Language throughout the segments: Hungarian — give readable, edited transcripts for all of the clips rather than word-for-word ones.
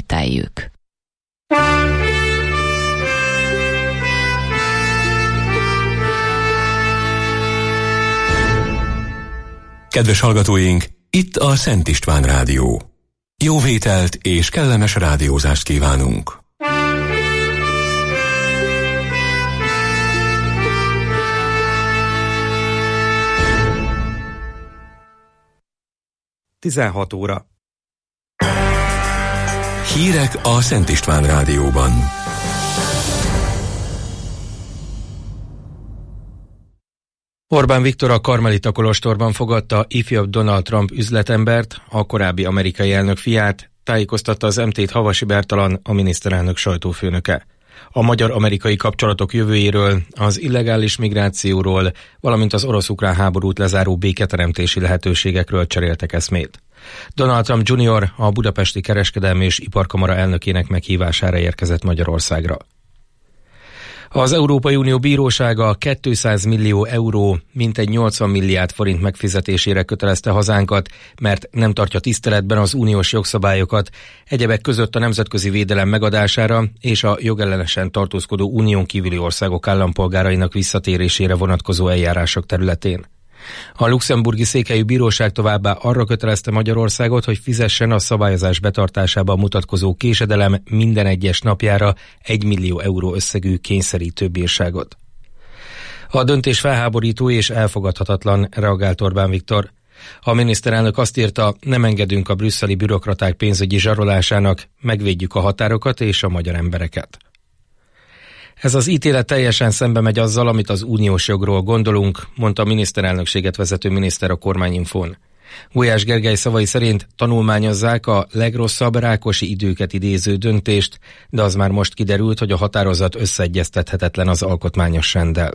ismételjük. Kedves hallgatóink, itt a Szent István Rádió. Jó vételt és kellemes rádiózást kívánunk! Tizenhat óra. Hírek a Szent István Rádióban. Orbán Viktor a Karmelita kolostorban fogadta ifjabb Donald Trump üzletembert, a korábbi amerikai elnök fiát, tájékoztatta az MT-t Havasi Bertalan, a miniszterelnök sajtófőnöke. A magyar-amerikai kapcsolatok jövőjéről, az illegális migrációról, valamint az orosz-ukrán háborút lezáró béketeremtési lehetőségekről cseréltek eszmét. Donald Trump Jr. a Budapesti Kereskedelmi és Iparkamara elnökének meghívására érkezett Magyarországra. Az Európai Unió bírósága 200 millió euró, mintegy 80 milliárd forint megfizetésére kötelezte hazánkat, mert nem tartja tiszteletben az uniós jogszabályokat, egyebek között a nemzetközi védelem megadására és a jogellenesen tartózkodó unión kívüli országok állampolgárainak visszatérésére vonatkozó eljárások területén. A luxemburgi székhelyű bíróság továbbá arra kötelezte Magyarországot, hogy fizessen a szabályozás betartásában mutatkozó késedelem minden egyes napjára 1 millió euró összegű kényszerítő bírságot. A döntés felháborító és elfogadhatatlan, reagált Orbán Viktor. A miniszterelnök azt írta, nem engedünk a brüsszeli bürokraták pénzügyi zsarolásának, megvédjük a határokat és a magyar embereket. Ez az ítélet teljesen szembe megy azzal, amit az uniós jogról gondolunk, mondta a miniszterelnökséget vezető miniszter a Kormányinfón. Gulyás Gergely szavai szerint tanulmányozzák a legrosszabb rákosi időket idéző döntést, de az már most kiderült, hogy a határozat összeegyeztethetetlen az alkotmányos renddel.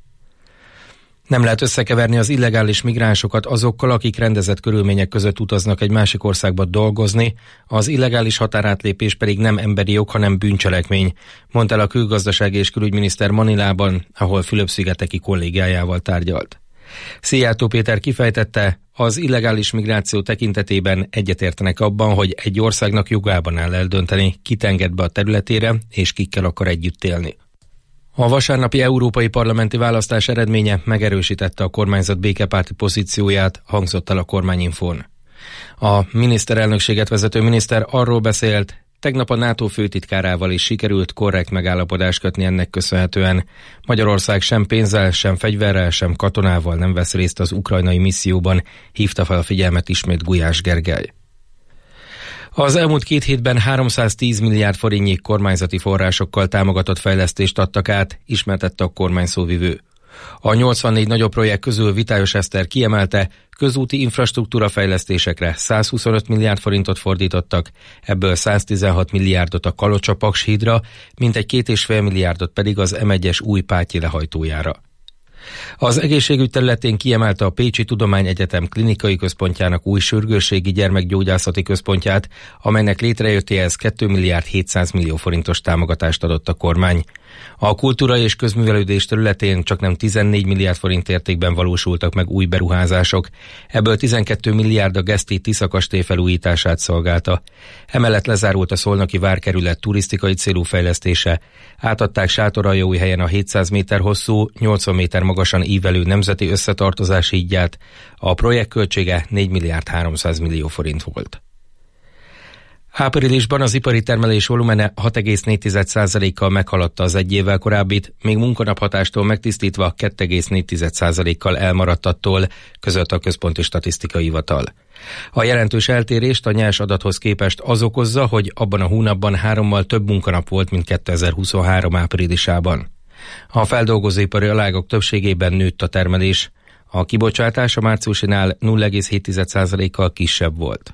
Nem lehet összekeverni az illegális migránsokat azokkal, akik rendezett körülmények között utaznak egy másik országba dolgozni, az illegális határátlépés pedig nem emberi jog, hanem bűncselekmény, mondta el a külgazdasági és külügyminiszter Manilában, ahol Fülöp-szigeteki kollégájával tárgyalt. Szijjártó Péter kifejtette, az illegális migráció tekintetében egyetértenek abban, hogy egy országnak jogában áll eldönteni, kit enged be a területére és kikkel akar együtt élni. A vasárnapi európai parlamenti választás eredménye megerősítette a kormányzat békepárti pozícióját, hangzott el a Kormányinfón. A miniszterelnökséget vezető miniszter arról beszélt, tegnap a NATO főtitkárával is sikerült korrekt megállapodást kötni ennek köszönhetően. Magyarország sem pénzzel, sem fegyverrel, sem katonával nem vesz részt az ukrajnai misszióban, hívta fel a figyelmet ismét Gulyás Gergely. Az elmúlt 2 hétben 310 milliárd forintnyi kormányzati forrásokkal támogatott fejlesztést adtak át, ismertette a kormány szóvivő. A 84 nagyobb projekt közül Vitályos Eszter kiemelte, közúti infrastruktúra fejlesztésekre 125 milliárd forintot fordítottak, ebből 116 milliárdot a Kalocsa-Paks hídra, mintegy 2,5 milliárdot pedig az M1-es új Pátyi lehajtójára. Az egészségügy területén kiemelte a Pécsi Tudományegyetem klinikai központjának új sürgősségi gyermekgyógyászati központját, amelynek létrejöttéhez 2 milliárd 700 millió forintos támogatást adott a kormány. A kultúra és közművelődés területén csaknem 14 milliárd forint értékben valósultak meg új beruházások, ebből 12 milliárd a Geszti Tisza kastély felújítását szolgálta. Emellett lezárult a Szolnoki várkerület turisztikai célú fejlesztése, átadták Sátoraljaújhelyen a 700 méter hosszú, 80 méter magasan ívelő nemzeti összetartozási hídját, a projekt költsége 4 milliárd 300 millió forint volt. Áprilisban az ipari termelés volumene 6,4%-kal meghaladta az egy évvel korábbit, még munkanaphatástól megtisztítva 2,4%-kal elmaradt attól, között a Központi Statisztikai Hivatal. A jelentős eltérést a nyers adathoz képest az okozza, hogy abban a hónapban 3-mal több munkanap volt, mint 2023 áprilisában. A feldolgozóipari alágok többségében nőtt a termelés. A kibocsátás a márciusinál 0,7%-kal kisebb volt.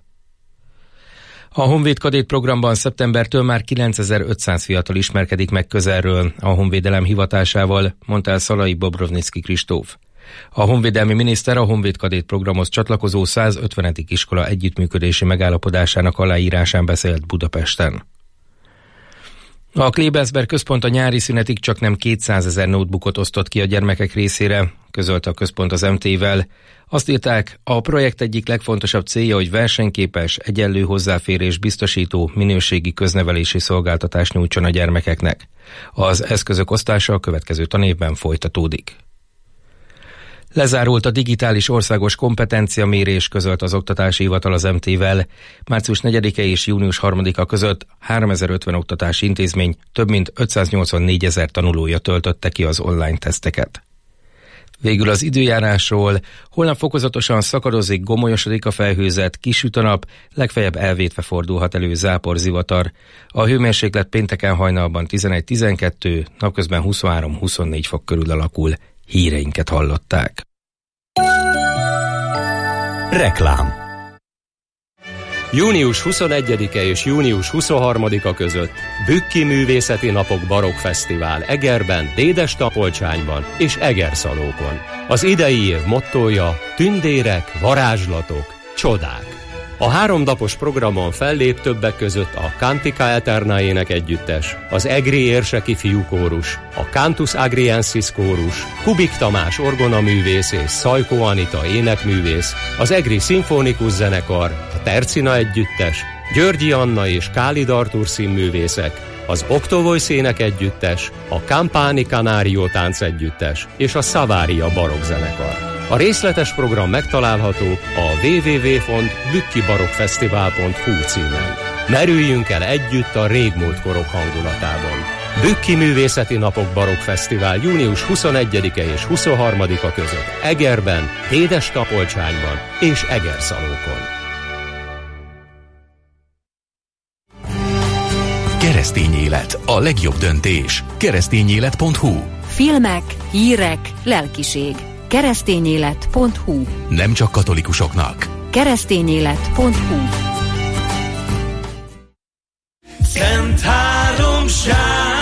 A Honvéd Kadét programban szeptembertől már 9500 fiatal ismerkedik meg közelről a honvédelem hivatásával, mondta el Szalai Bobrovnicki Kristóf. A honvédelmi miniszter a Honvéd Kadét programhoz csatlakozó 150. iskola együttműködési megállapodásának aláírásán beszélt Budapesten. A Klebersberg központ a nyári szünetig csaknem 200 000 notebookot osztott ki a gyermekek részére, közölte a központ az MT-vel. Azt írták, a projekt egyik legfontosabb célja, hogy versenyképes, egyenlő hozzáférés biztosító minőségi köznevelési szolgáltatást nyújtson a gyermekeknek. Az eszközök osztása a következő tanévben folytatódik. Lezárult a digitális országos kompetenciamérés, közölt az Oktatási Hivatal az MT-vel. Március 4-e és június 3-a között 3050 oktatási intézmény több mint 584 000 tanulója töltötte ki az online teszteket. Végül az időjárásról: holnap fokozatosan szakadozik, gomolyosodik a felhőzet, kisüt a nap, legfeljebb elvétve fordulhat elő zápor-zivatar. A hőmérséklet pénteken hajnalban 11-12, napközben 23-24 fok körül alakul. Híreinket hallották. Reklám. Június 21-e és június 23-a között Bükki Művészeti Napok Barokk Fesztivál Egerben, Dédes-Tapolcsányban és Egerszalókon. Az idei év mottója: tündérek, varázslatok, csodák. A 3 napos programon fellép többek között a Cantica Eterna énekegyüttes, az Egri érseki fiúkórus, a Cantus Agriensis kórus, Kubik Tamás orgonaművész és Szajkó Anita énekművész, az Egri szimfonikus zenekar, a Tercina együttes, Györgyi Anna és Kálid Artúr színművészek, az Octovoice énekegyüttes, a Campani Canario táncegyüttes és a Savaria barokkzenekar. A részletes program megtalálható a www.bükkibarokkfesztivál.hu címen. Merüljünk el együtt a régmúlt korok hangulatában. Bükki Művészeti Napok Barokk Fesztivál június 21-e és 23-a között Egerben, Dédes-Tapolcsányban és Egerszalókon. Keresztény élet, a legjobb döntés. Keresztényélet.hu. Filmek, hírek, lelkiség. Keresztényélet.hu. Nem csak katolikusoknak. Keresztényélet.hu. Szent háromság,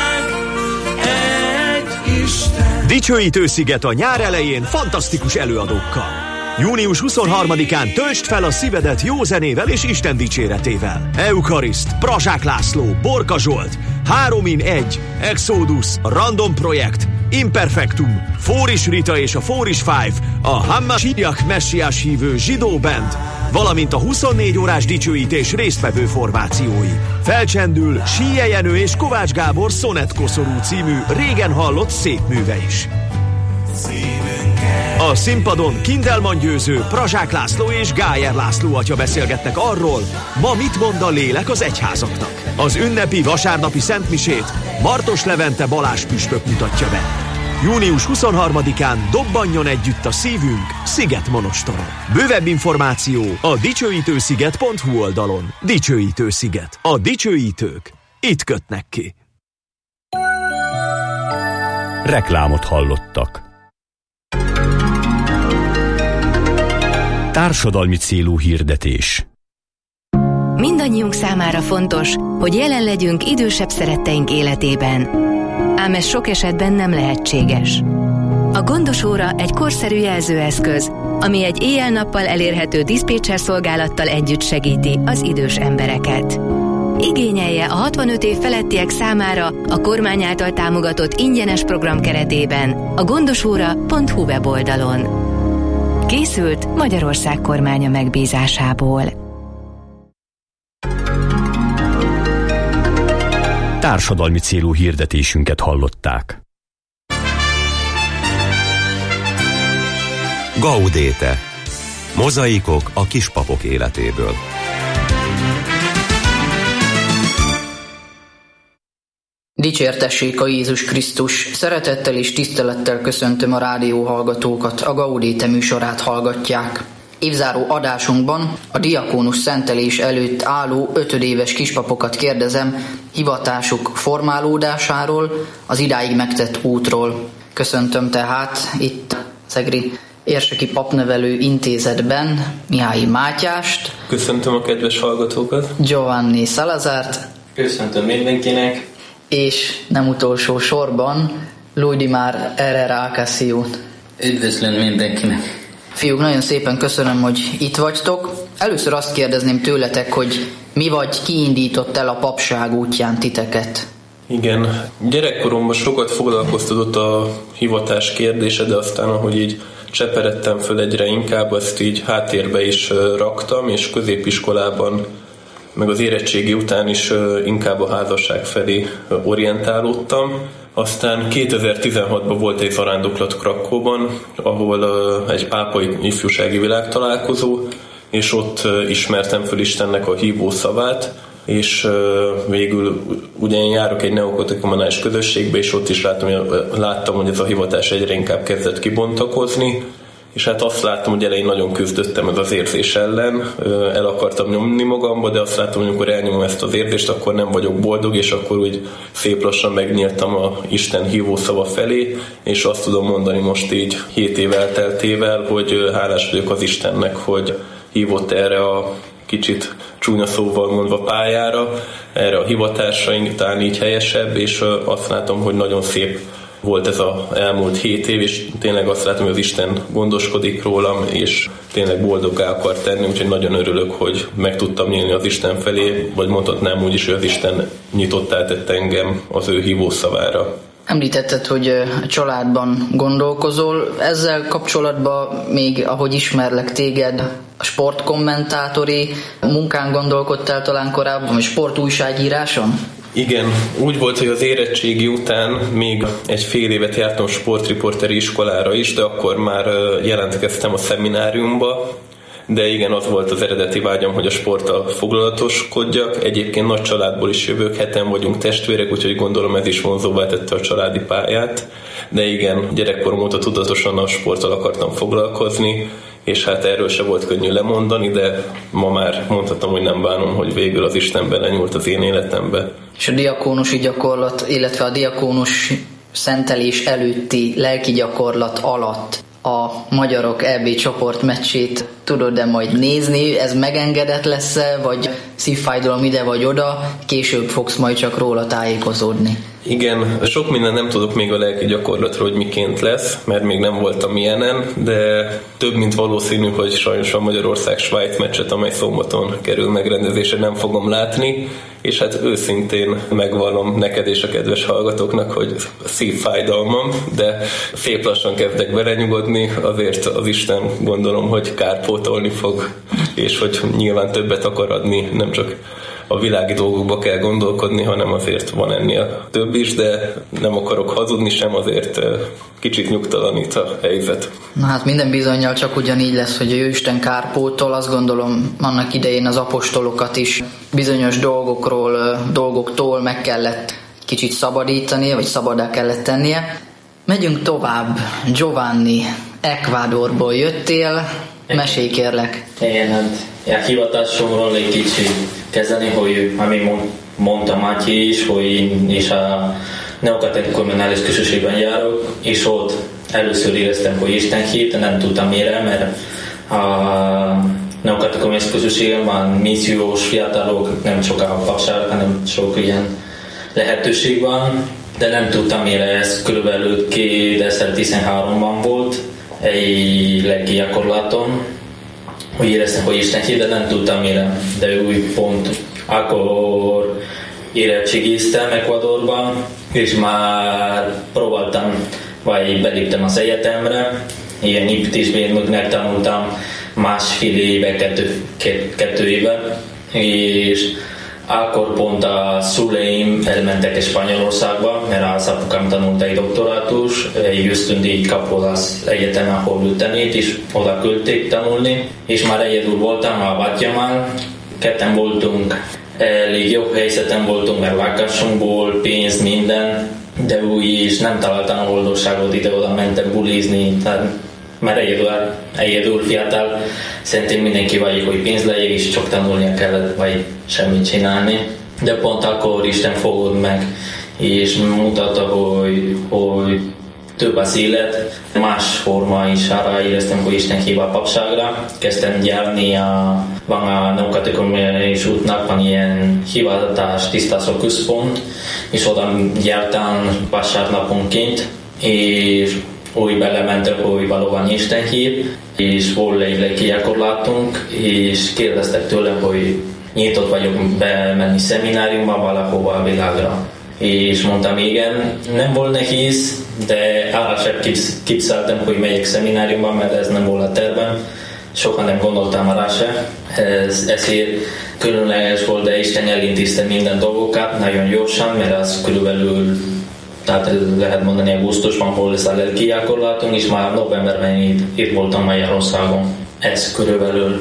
egy Isten. Dicsőítő-sziget a nyár elején fantasztikus előadókkal. Június 23-án töltsd fel a szívedet jó zenével és Isten dicséretével. Euchariszt, Prazsák László, Borka Zsolt, 3-in-1, Exodus, Random Projekt, Imperfectum, Fóris Rita és a Fóris Five, a Hammasiak messiás hívő zsidó band, valamint a 24 órás dicsőítés résztvevő formációi. Felcsendül Síje Jenő és Kovács Gábor Szonett Koszorú című régen hallott szép műve is. A színpadon Kindelman Győző, Prazsák László és Gájer László atya beszélgetnek arról, ma mit mond a lélek az egyházaknak. Az ünnepi vasárnapi szentmisét Martos Levente Balázs püspök mutatja be. Június 23-án dobbanjon együtt a szívünk Szigetmonostoron. Bővebb információ a dicsőítősziget.hu oldalon. Dicsőítő-sziget. A dicsőítők itt kötnek ki. Reklámot hallottak. Társadalmi célú hirdetés. Mindannyiunk számára fontos, hogy jelen legyünk idősebb szeretteink életében. Ám ez sok esetben nem lehetséges. A gondos óra egy korszerű jelzőeszköz, ami egy éjjel-nappal elérhető diszpécser szolgálattal együtt segíti az idős embereket. Igényelje a 65 év felettiek számára a kormány által támogatott ingyenes program keretében a gondosóra.hu weboldalon. Készült Magyarország kormánya megbízásából. Társadalmi célú hirdetésünket hallották. Gaudete. Mozaikok a kispapok életéből. Dicsértessék a Jézus Krisztus! Szeretettel és tisztelettel köszöntöm a rádióhallgatókat, a Gaudete műsorát hallgatják. Évzáró adásunkban a diakónus szentelés előtt álló 5 éves kispapokat kérdezem hivatásuk formálódásáról, az idáig megtett útról. Köszöntöm tehát itt az Egri Érseki Papnevelő Intézetben Mihály Mátyást. Köszöntöm a kedves hallgatókat. Giovanni Salazárt. Köszöntöm mindenkinek. És nem utolsó sorban Luidimár Herrera Acaciót. Üdvözlöm mindenkinek. Fiúk, nagyon szépen köszönöm, hogy itt vagytok. Először azt kérdezném tőletek, hogy mi vagy kiindított el a papság útján titeket? Igen, gyerekkoromban sokat foglalkoztatott a hivatás kérdése, de aztán ahogy így cseperedtem föl egyre inkább, azt így háttérbe is raktam, és középiskolában, meg az érettségi után is inkább a házasság felé orientálódtam. Aztán 2016-ban volt egy zarándoklat Krakóban, ahol egy pápai ifjúsági világtalálkozó, és ott ismertem föl Istennek a hívó szavát, és végül ugye én járok egy neokatekumenális közösségbe, és ott is láttam, hogy ez a hivatás egyre inkább kezdett kibontakozni, és hát azt láttam, hogy elején nagyon küzdöttem ez az érzés ellen, el akartam nyomni magamba, de azt láttam, hogy amikor elnyomom ezt az érzést, akkor nem vagyok boldog, és akkor úgy szép lassan megnyíltam a Isten hívó szava felé, és azt tudom mondani most így 7 év elteltével, hogy hálás vagyok az Istennek, hogy hívott erre a kicsit csúnya szóval mondva pályára, erre a hivatásra, talán így helyesebb, és azt látom, hogy nagyon szép volt ez az elmúlt 7 év, és tényleg azt látom, hogy az Isten gondoskodik rólam, és tényleg boldoggá akar tenni, úgyhogy nagyon örülök, hogy meg tudtam nyílni az Isten felé, vagy mondhatnám úgy is, hogy az Isten nyitottá tett engem az ő hívó szavára. Említetted, hogy a családban gondolkozol. Ezzel kapcsolatban még, ahogy ismerlek téged, a sportkommentátori munkán gondolkodtál talán korábban, vagy sportújságíráson? Igen, úgy volt, hogy az érettségi után még egy fél évet jártam sportriporteri iskolára is, de akkor már jelentkeztem a szemináriumba, de igen, az volt az eredeti vágyam, hogy a sporttal foglalatoskodjak. Egyébként nagy családból is jövök, 7-en vagyunk testvérek, úgyhogy gondolom ez is vonzóvá tette a családi pályát. De igen, gyerekkorom óta tudatosan a sporttal akartam foglalkozni, és hát erről se volt könnyű lemondani, de ma már mondhatom, hogy nem bánom, hogy végül az Isten belenyúlt az én életembe. És a diakónusi gyakorlat, illetve a diakónus szentelés előtti lelki gyakorlat alatt a magyarok EB csoport meccsét tudod-e majd nézni? Ez megengedett lesz-e, vagy szívfájdalom ide vagy oda? Később fogsz majd csak róla tájékozódni. Igen, sok minden nem tudok még a lelki gyakorlatról, hogy miként lesz, mert még nem voltam ilyenen, de több mint valószínű, hogy sajnos a Magyarország-Svájc meccset, amely szombaton kerül megrendezésre, nem fogom látni, és hát őszintén megvallom neked és a kedves hallgatóknak, hogy szívfájdalmam, de szép lassan kezdek belenyugodni, azért az Isten gondolom, hogy kárpótolni fog, és hogy nyilván többet akar adni, nem csak a világi dolgokba kell gondolkodni, hanem azért van ennél több is, de nem akarok hazudni sem, azért kicsit nyugtalanít a helyzet. Na hát minden bizonnyal csak ugyanígy lesz, hogy a Isten kárpótol, azt gondolom annak idején az apostolokat is bizonyos dolgoktól meg kellett kicsit szabadítania, vagy szabaddá kellett tennie. Megyünk tovább. Giovanni, Ecuadorból jöttél, mesélj kérlek. Igen, hát a hivatásomról egy kicsit kezdeni, hogy ami mondta Matyi is, hogy én is a neokatekumenális közösségben járok, és ott először éreztem, hogy Isten hív, de nem tudtam mire, mert a neokatekumenális közösségben van missziós fiatalok, nem csak a papság, hanem sok ilyen lehetőség van, de nem tudtam mire, ez körülbelül 2013-ban volt egy lelki gyakorlaton, hogy éreztem, hogy Isten hív, de nem tudtam mire, de új pont akkor érettségiztem Ecuadorban, és már próbáltam, vagy beléptem az egyetemre, ilyen építésmérnöknek tanultam másfél éve, kettő éve, és akkor pont a szüleim elmentek Spanyolországba, mert az apukám tanult egy doktorátus, egy ösztöndíjat kapott az egyetemen, ahol ültenét, és oda küldték tanulni, és már egyedül voltam a bátyámmal, ketten voltunk, elég jó helyzeten voltunk, mert lakásunkból, pénz, minden, de úgy is nem találtam oldalságot, ide-oda mentem bulizni, mert egyedül fiatal, szerintem mindenki vagyok, hogy pénz legyen, és csak tanulnia kellett, vagy semmit csinálni. De pont akkor Isten fogod meg, és mutatta, hogy több az élet, más forma is arra éreztem, hogy Isten hív a papságra. Kezdtem járni van a neokatekumenális útnak, van ilyen hivatás tisztázó központ, és oda jártam vasárnaponként, és úgy belementek, hogy valóban Isten hív, és volt egy lelki gyakorlatunk, és kérdeztek tőle, hogy nyitott vagyok bemenni szemináriumba valahova a világra. és mondtam igen, nem volt nehéz, de arra sem képzeltem, hogy megyek szemináriumban, mert ez nem volt a tervem. Sokan nem gondoltam arra se. Ezért különleges volt, de Isten elintézte minden dolgokat nagyon gyorsan, mert az körülbelül, tehát lehet mondani augusztusban volt ez a lelki gyakorlatunk, és már novemberben itt voltam Magyarországon. Ez körülbelül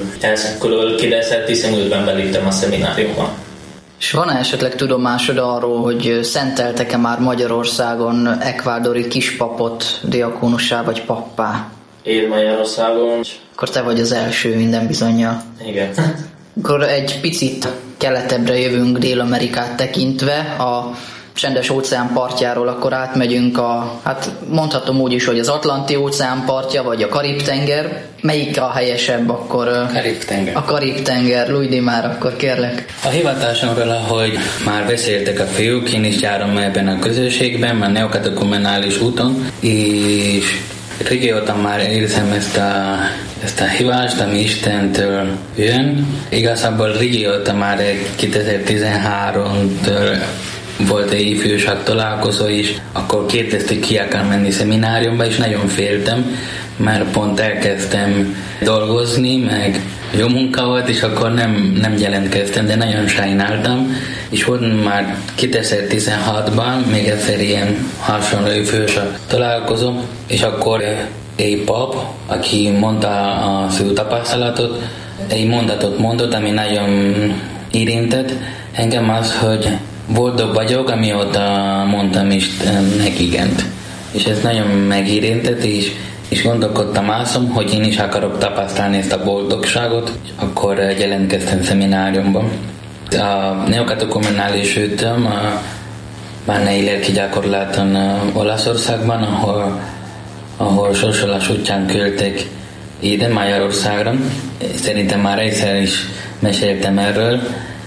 2015-ben beléptem a szemináriumban. És van-e esetleg tudomásod arról, hogy szenteltek-e már Magyarországon ekvádori kispapot diakónussá vagy pappá? Én Magyarországon. Akkor te vagy az első minden bizonnyal. Igen. Akkor egy picit keletebbre jövünk Dél-Amerikát tekintve, a Csendes óceán partjáról akkor átmegyünk hát mondhatom úgy is, hogy az Atlanti óceán partja, vagy a Karib-tenger. Melyik a helyesebb akkor? Karib-tenger. A Karib-tenger. Lujdi már akkor kérlek. A hivatásomról, ahogy már beszéltek a fiúk, én is járom ebben a közösségben, már neokatekumenális úton, és régóta már érzem ezt a hívást, ami Istentől jön. Igazából régóta már 2013-től volt egy ifjúság találkozó is, akkor kérdezték, ki akar menni szemináriumba, és nagyon féltem, mert pont elkezdtem dolgozni, meg jó munka volt, és akkor nem jelentkeztem, de nagyon sajnáltam, és volt már 2016-ban még egyszer ilyen hasonló ifjúság találkozó, és akkor egy pap, aki mondta az ő tapasztalatot, egy mondatot mondott, ami nagyon érintett engem, az, hogy boldog vagyok, amióta mondtam Istennek igent. És ez nagyon megérintett, és gondolkodtam azon, hogy én is akarok tapasztalni ezt a boldogságot, és akkor jelentkeztem szemináriumban. A neokatekumenális ütöm van egy lelki gyakorlaton Olaszországban, ahol sorsolás útján küldtek ide Magyarországra. Szerintem már egyszer is meséltem erről,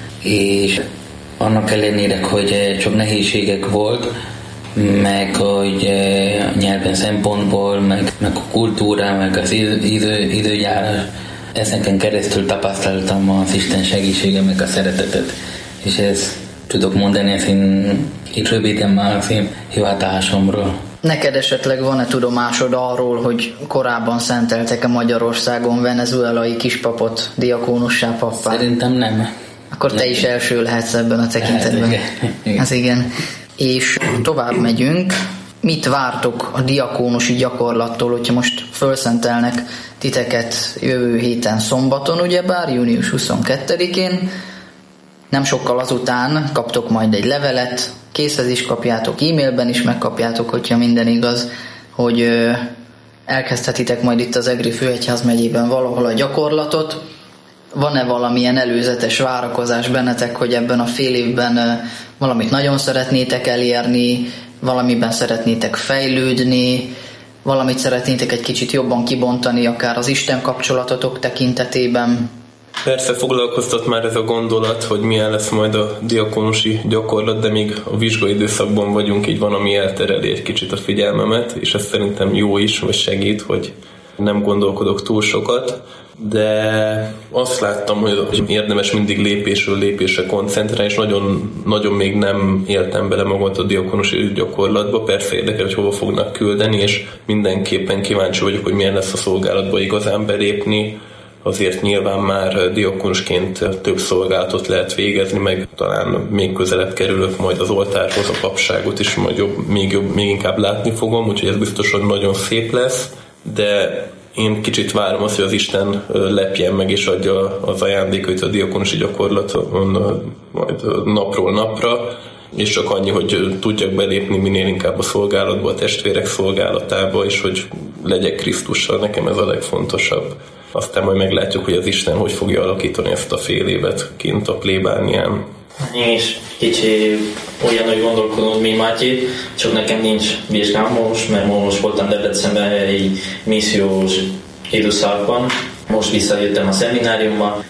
és annak ellenére, hogy csak nehézségek volt, meg hogy nyelven szempontból, meg a kultúra, meg az időjárás, ezeken keresztül tapasztaltam az Isten segítsége, meg a szeretetet. És ezt tudok mondani, ezt én itt röviden már az én hivatásomról. Neked esetleg van-e tudomásod arról, hogy korábban szenteltek-e Magyarországon venezuelai kispapot diakónussá, pappá? Szerintem nem. Akkor te is első lehetsz ebben a tekintetben. Ez igen. És tovább megyünk. Mit vártok a diakónusi gyakorlattól, hogyha most fölszentelnek titeket jövő héten szombaton, ugyebár június 22-én? Nem sokkal azután kaptok majd egy levelet, készhez is kapjátok, e-mailben is megkapjátok, hogyha minden igaz, hogy elkezdhetitek majd itt az Egri Főegyház megyében valahol a gyakorlatot. Van-e valamilyen előzetes várakozás bennetek, hogy ebben a fél évben valamit nagyon szeretnétek elérni, valamiben szeretnétek fejlődni, valamit szeretnétek egy kicsit jobban kibontani, akár az Isten kapcsolatotok tekintetében? Persze foglalkoztat már ez a gondolat, hogy milyen lesz majd a diakónusi gyakorlat, de még a vizsgai időszakban vagyunk, így van, ami eltereli egy kicsit a figyelmemet, és ez szerintem jó is, vagy segít, hogy nem gondolkodok túl sokat, de azt láttam, hogy érdemes mindig lépésről lépésre koncentrálni, és nagyon, nagyon még nem éltem bele magat a diakónusi gyakorlatba. Persze érdekel, hogy hova fognak küldeni, és mindenképpen kíváncsi vagyok, hogy milyen lesz a szolgálatba igazán belépni. Azért nyilván már diakónusként több szolgálatot lehet végezni, meg talán még közelebb kerülök majd az oltárhoz, a papságot is majd még inkább látni fogom, úgyhogy ez biztos, hogy nagyon szép lesz, de én kicsit várom azt, hogy az Isten lepjen meg és adja az ajándékait a diakónusi gyakorlaton majd napról napra, és csak annyi, hogy tudjak belépni minél inkább a szolgálatba, a testvérek szolgálatába, és hogy legyek Krisztussal, nekem ez a legfontosabb. Aztán majd meglátjuk, hogy az Isten hogy fogja alakítani ezt a fél évet kint a plébánián. Én is kicsi olyan, gondolkodom, mint Máté, csak nekem nincs vizsgám most, mert most voltam Debrecenben egy missziós időszakban. Most visszajöttem a szemináriumba,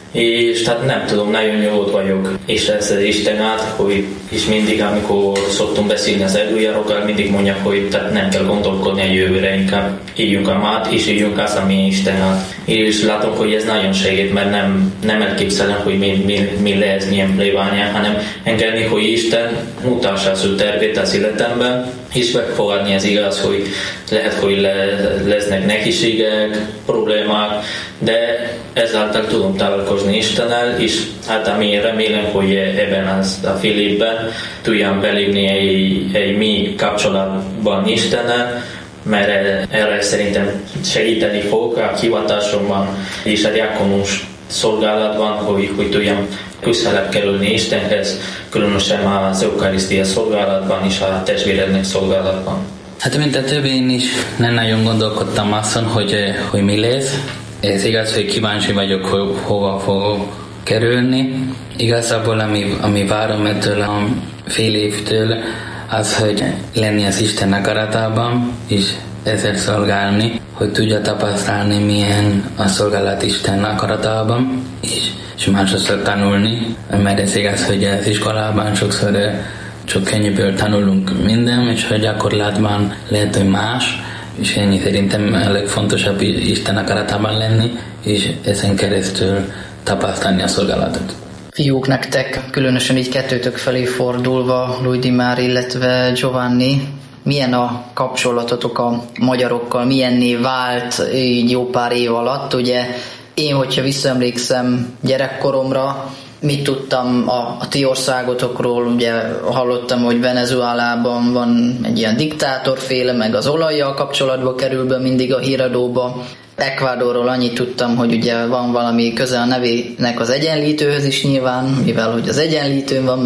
és tehát nem tudom, nagyon nyugodt vagyok, és ez az Isten át, hogy és mindig, amikor szoktunk beszélni az előjárókkal, mindig mondják, hogy tehát nem kell gondolkodni a jövőre, inkább éljünk át, és éljünk az, ami Isten át. És látom, hogy ez nagyon segít, mert nem elképzelem, hogy mi lesz, milyen plébánya, hanem engedni, hogy Isten mutassa az ő tervét az életemben, és megfogadni az igaz, hogy lehet, hogy lesznek nehézségek, problémák, de ezáltal tudom találkozni Istennel, és hát ami remélem, hogy ebben a fél évben tudjam belépni egy mi kapcsolatban Istennel, mert erre szerintem segíteni fog a hivatásomban és a diakonus szolgálatban, hogy tudjam közelebb kerülni Istenhez, különösen az eukarisztia szolgálatban és a testvéreknek szolgálatban. Hát mint a többi, én is nem nagyon gondolkodtam azon, hogy mi lesz. Ez igaz, hogy kíváncsi vagyok, hogy hova fogok kerülni. Igazából, ami várom ettől a fél évtől, az, hogy lenni az Isten akaratában, és ezzel szolgálni, hogy tudja tapasztalni, milyen a szolgálat Isten akaratában, és másodszor tanulni, mert ez igaz, hogy az iskolában sokszor csak könnyűből tanulunk minden, és hogy gyakorlatban lehet, hogy más, és ennyi szerintem a legfontosabb Isten akaratában lenni, és ezen keresztül tapasztalni a szolgálatot. Fiúk, nektek, különösen így kettőtök felé fordulva, Luigi már, illetve Giovanni, milyen a kapcsolatotok a magyarokkal, milyenné vált így jó pár év alatt? Ugye én, hogyha visszaemlékszem gyerekkoromra, mit tudtam a ti országotokról, ugye hallottam, hogy Venezuelában van egy ilyen diktátorféle, meg az olajjal kapcsolatba kerül be mindig a híradóba. Ecuadorról annyit tudtam, hogy ugye van valami köze a nevének az egyenlítőhöz is nyilván, mivel hogy az egyenlítőn van,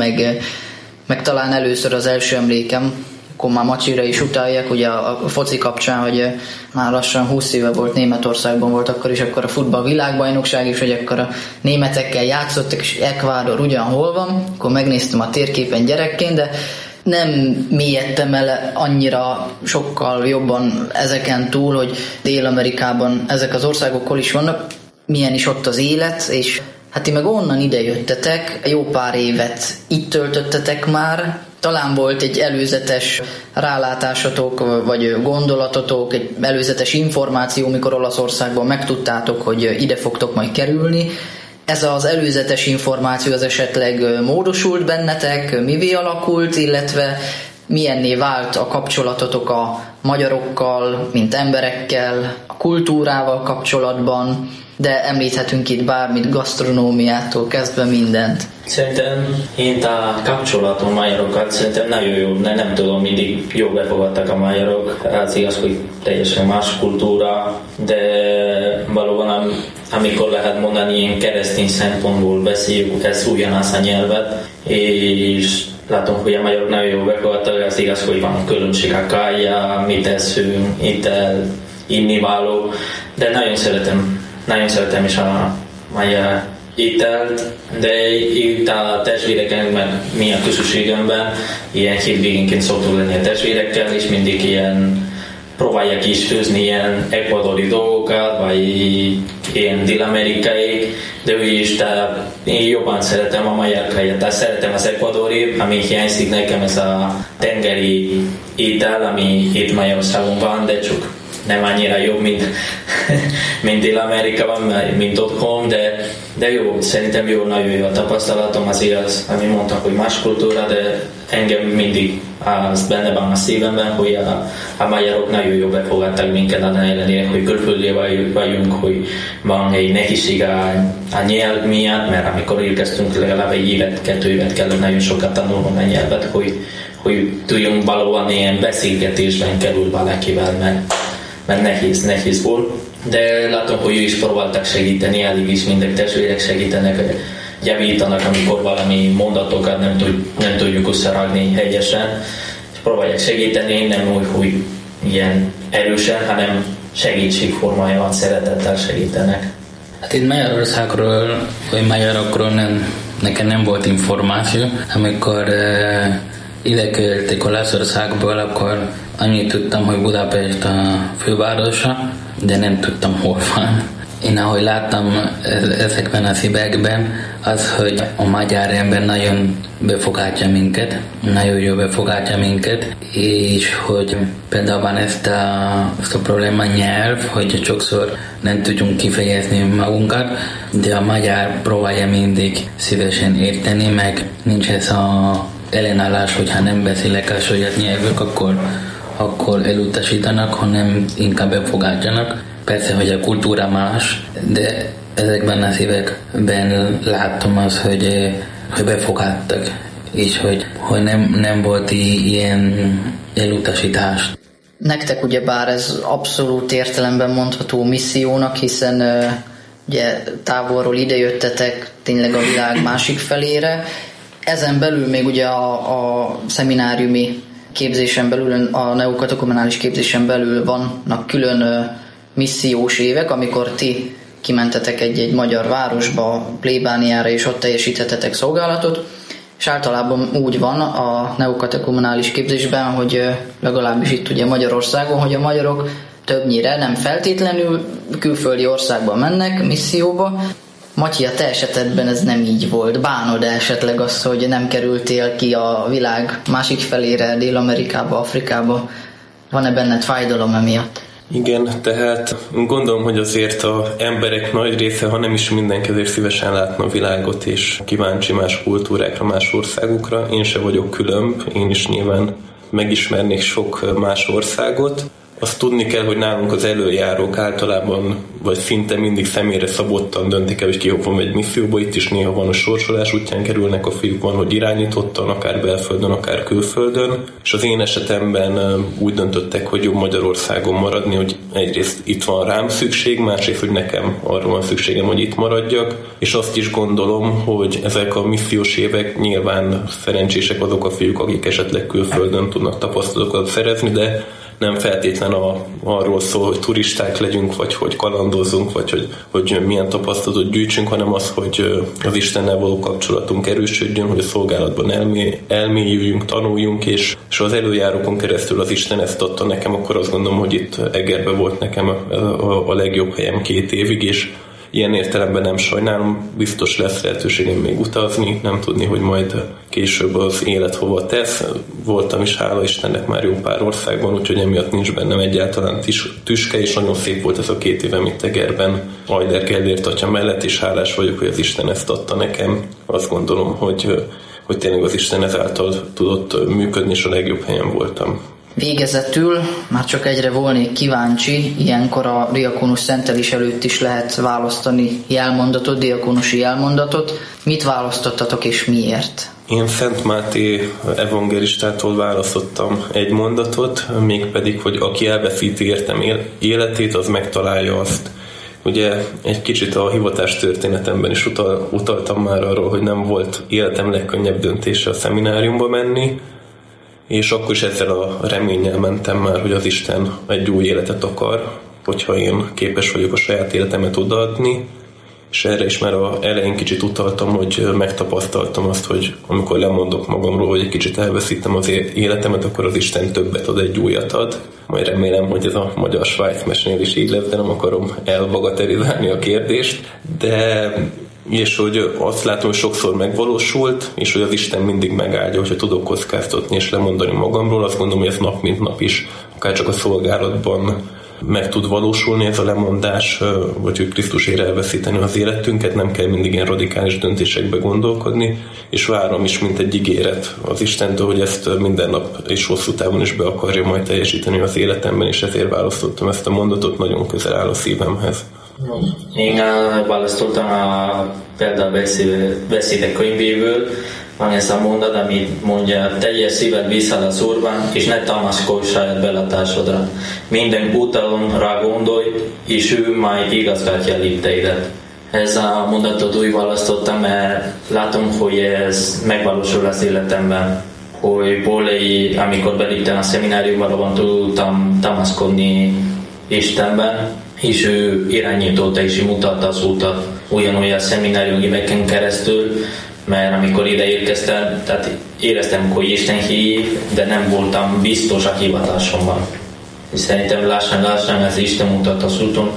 meg talán először az első emlékem, akkor már macsira is utalják, ugye a foci kapcsán, hogy már lassan 20 éve volt Németországban volt akkor is, akkor a futball világbajnokság is, hogy akkor a németekkel játszottak, és Ecuador ugyanhol van, akkor megnéztem a térképen gyerekként, de nem mélyedtem el annyira sokkal jobban ezeken túl, hogy Dél-Amerikában ezek az országok hol is vannak, milyen is ott az élet, és hát ti meg onnan ide jöttetek, jó pár évet itt töltöttetek már, talán volt egy előzetes rálátásotok, vagy gondolatotok, egy előzetes információ, mikor Olaszországban megtudtátok, hogy ide fogtok majd kerülni. Ez az előzetes információ az esetleg módosult bennetek, mivé alakult, illetve milyenné vált a kapcsolatotok a magyarokkal, mint emberekkel, a kultúrával kapcsolatban, de említhetünk itt bármit, gasztronómiától kezdve mindent. Szerintem én a kapcsolatom magyarokat szerintem nagyon jó, nem tudom, mindig jó befogadtak a magyarok. Az igaz, hogy teljesen más kultúra, de valóban amikor lehet mondani, ilyen keresztény szempontból beszéljük, ez ugyanaz a nyelvet, és látom, hogy a magyarok nagyon jó befogadtak, az igaz, hogy van különbség a kája, mit eszünk, ital, innivaló, de nagyon szeretem is a magyar ételt, de itt a testvéreken, meg mi a közösségemben, ilyen hétvégénként szoktuk lenni a testvérekkel, és mindig ilyen próbálják is főzni ilyen ecuadori dolgokat, vagy ilyen dél-amerikai, de ő is, én jobban szeretem a magyar káját, tehát szeretem az ecuadori, ami hiányzik nekem, ez a tengeri étel, ami itt Magyarországon van, de csak nem annyira jobb, mint Dél-Amerikában, mint otthon, de jó, szerintem jó, nagyon jó a tapasztalatom, azért az, ami mondtam, hogy más kultúra, de engem mindig az benne van a szívemben, hogy a magyarok nagyon jó befogadtak minket, annak ellenére, hogy külföldi vagyunk, hogy van egy nehézség a nyelv miatt, mert amikor érkeztünk legalább kettő évet kellett nagyon sokat tanulnom a nyelvet, hogy tudjunk valóban ilyen beszélgetésben kerül valakivel, mert nehéz volt. De látom, hogy ő is próbáltak segíteni, elég is mindegy testvérek segítenek, javítanak, amikor valami mondatokat nem tudjuk összerakni helyesen, és próbálják segíteni, nem úgy, hogy ilyen erősen, hanem segítségformájában szeretettel segítenek. Hát itt Magyarországról, vagy magyarokról nekem nem volt információ. Amikor ide költök Olaszországból, akkor annyit tudtam, hogy Budapest a fővárosa, de nem tudtam hol van. Én ahogy láttam ezekben a szívekben, az, hogy a magyar ember nagyon befogadja minket, nagyon jó befogadja minket, és hogy például van ezt a probléma nyelv, hogy sokszor nem tudunk kifejezni magunkat, de a magyar próbálja mindig szívesen érteni, meg nincs ez a ellenállás, hogyha nem beszélek a saját nyelvük, akkor elutasítanak, hanem inkább befogadjanak. Persze, hogy a kultúra más, de ezekben az években láttam azt, hogy befogadtak, és hogy nem volt ilyen elutasítás. Nektek ugyebár ez abszolút értelemben mondható missziónak, hiszen ugye távolról idejöttetek tényleg a világ másik felére. Ezen belül még ugye a szemináriumi képzésen belül, a neokatekumenális képzésen belül vannak külön missziós évek, amikor ti kimentetek egy magyar városba, plébániára, és ott teljesíthetetek szolgálatot, és általában úgy van a neokatekumenális képzésben, hogy legalábbis itt ugye Magyarországon, hogy a magyarok többnyire nem feltétlenül külföldi országba mennek misszióba. Matyi, a te esetedben ez nem így volt. Bánod esetleg azt, hogy nem kerültél ki a világ másik felére, Dél-Amerikába, Afrikába? Van-e benned fájdalom emiatt? Igen, tehát gondolom, hogy azért az emberek nagy része, ha nem is mindenki, azért szívesen látna a világot, és kíváncsi más kultúrákra, más országokra. Én se vagyok különb, én is nyilván megismernék sok más országot. Azt tudni kell, hogy nálunk az előjárók általában, vagy szinte mindig személyre szabottan döntik el, hogy ki hova megy misszióba. Itt is néha van a sorsolás útján kerülnek a fiúk, van, hogy irányítottan, akár belföldön, akár külföldön. És az én esetemben úgy döntöttek, hogy jobb Magyarországon maradni, hogy egyrészt itt van rám szükség, másrészt, hogy nekem arra van szükségem, hogy itt maradjak. És azt is gondolom, hogy ezek a missziós évek nyilván szerencsések azok a fiúk, akik esetleg külföldön tudnak tapasztalatokat szerezni, de nem feltétlen arról szól, hogy turisták legyünk, vagy hogy kalandozzunk, vagy hogy milyen tapasztalatot gyűjtsünk, hanem az, hogy az Istennel való kapcsolatunk erősödjön, hogy a szolgálatban elmélyüljünk, tanuljunk, és az előjárókon keresztül az Isten ezt adta nekem, akkor azt gondolom, hogy itt Egerben volt nekem a legjobb helyem 2 évig, és ilyen értelemben nem sajnálom, biztos lesz lehetőségem még utazni, nem tudni, hogy majd később az élet hova tesz. Voltam is, hála Istennek, már jó pár országban, úgyhogy emiatt nincs bennem egyáltalán tüske, és nagyon szép volt ez a 2 évem itt Egerben, Ajder Gellért atya mellett, és hálás vagyok, hogy az Isten ezt adta nekem. Azt gondolom, hogy tényleg az Isten ezáltal tudott működni, és a legjobb helyen voltam. Végezetül, már csak egyre volnék kíváncsi, ilyenkor a diakonus szentelés előtt is lehet választani jelmondatot, diakonusi jelmondatot. Mit választottatok és miért? Én Szent Máté evangélistától választottam egy mondatot, mégpedig, hogy aki elveszíti értem életét, az megtalálja azt. Ugye egy kicsit a hivatás történetemben is utaltam már arról, hogy nem volt életem legkönnyebb döntése a szemináriumba menni, és akkor is ezzel a reménnyel mentem már, hogy az Isten egy új életet akar, hogyha én képes vagyok a saját életemet odaadni, és erre is már az elején kicsit utaltam, hogy megtapasztaltam azt, hogy amikor lemondok magamról, hogy egy kicsit elveszítem az életemet, akkor az Isten többet ad, egy újat ad. Majd remélem, hogy ez a magyar Svájc mesnél is így lesz, de nem akarom elbagatelizálni a kérdést, és hogy azt látom, hogy sokszor megvalósult, és hogy az Isten mindig megáldja, hogyha tudok kockáztatni és lemondani magamról. Azt gondolom, hogy ez nap mint nap is, akár csak a szolgálatban meg tud valósulni ez a lemondás, vagy hogy Krisztusért elveszíteni az életünket, nem kell mindig ilyen radikális döntésekbe gondolkodni, és várom is, mint egy ígéret az Istentől, hogy ezt minden nap és hosszú távon is be akarja majd teljesíteni az életemben, és ezért választottam ezt a mondatot, nagyon közel áll a szívemhez. Én választottam például a beszédek könyvéből, van ez a mondat, amit mondja, teljes szíved bízz az Úrban, és ne támaszkodj saját belátásodra. Minden úton rá gondolj, és ő majd igazgatja a lépteidet. Ez a mondatot úgy választottam, mert látom, hogy ez megvalósul az életemben. Hogy Bólei, amikor beléptem a szemináriumban, tudtam támaszkodni Istenben, és ő irányította és mutatta az utat olyan szeminárium éveken keresztül, mert amikor ide érkeztem, tehát éreztem, hogy Isten hív, de nem voltam biztos a hivatásomban. És szerintem lassan ez Isten mutat az úton,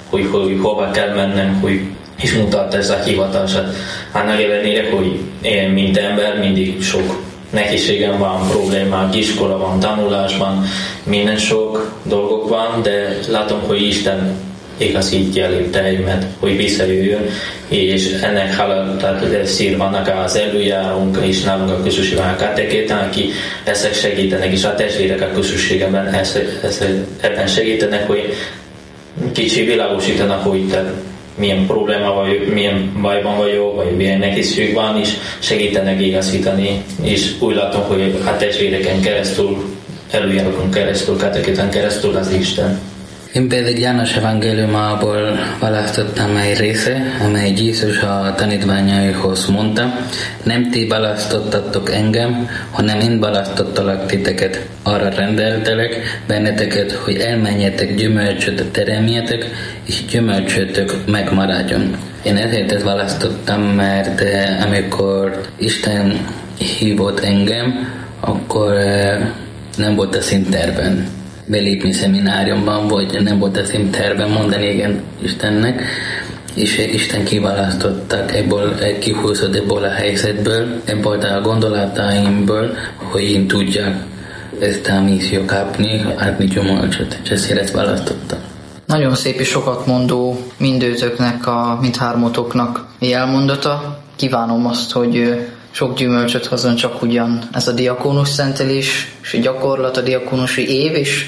hogy hova kell mennem, hogy és mutatta ez a hivatását. Annak ellenére, hogy én, mint ember, mindig sok nehézségem van, problémák, iskola van, tanulásban, minden sok dolgok van, de látom, hogy Isten igazítja előteimet, hogy visszajöjjön, és ennek hálatára vannak az előjárunk, és nálunk a közösségben a katekéten, aki ezek segítenek, és a testvérek a közösségben ebben segítenek, hogy kicsi világosítanak, hogy milyen probléma vagy, milyen bajban vagyok, vagy milyen nehézség van, és segítenek igazítani, és úgy látom, hogy a testvéreken keresztül, előjárókon keresztül, katekéten keresztül az Isten. Én például János evangéliumából választottam egy része, amely Jézus a tanítványaihoz mondta: nem ti választottatok engem, hanem én választottalak titeket. Arra rendeltelek benneteket, hogy elmenjetek, gyümölcsöt teremjetek, és gyümölcsötök megmaradjon. Én ezért ezt választottam, mert amikor Isten hívott engem, akkor nem volt a színterben belépni szemináriumban, vagy nem volt a színterben mondani igen Istennek, és Isten kiválasztottak kihúzott ebből a helyzetből, ebből a gondolataimból, hogy én tudjak ezt a missziót kapni, adni gyümölcsöt, és ezt választottam. Nagyon szép és sokat mondó mindőtöknek, mindhármotoknak elmondata. Kívánom azt, hogy sok gyümölcsöt hozzon csak ugyan ez a diakónus szentelés, és a gyakorlat, a diakónusi év, és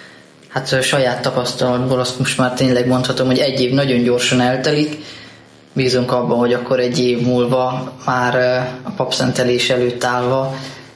hát saját tapasztalatból azt most már tényleg mondhatom, hogy egy év nagyon gyorsan eltelik. Bízunk abban, hogy akkor egy év múlva már a papszentelés előtt állva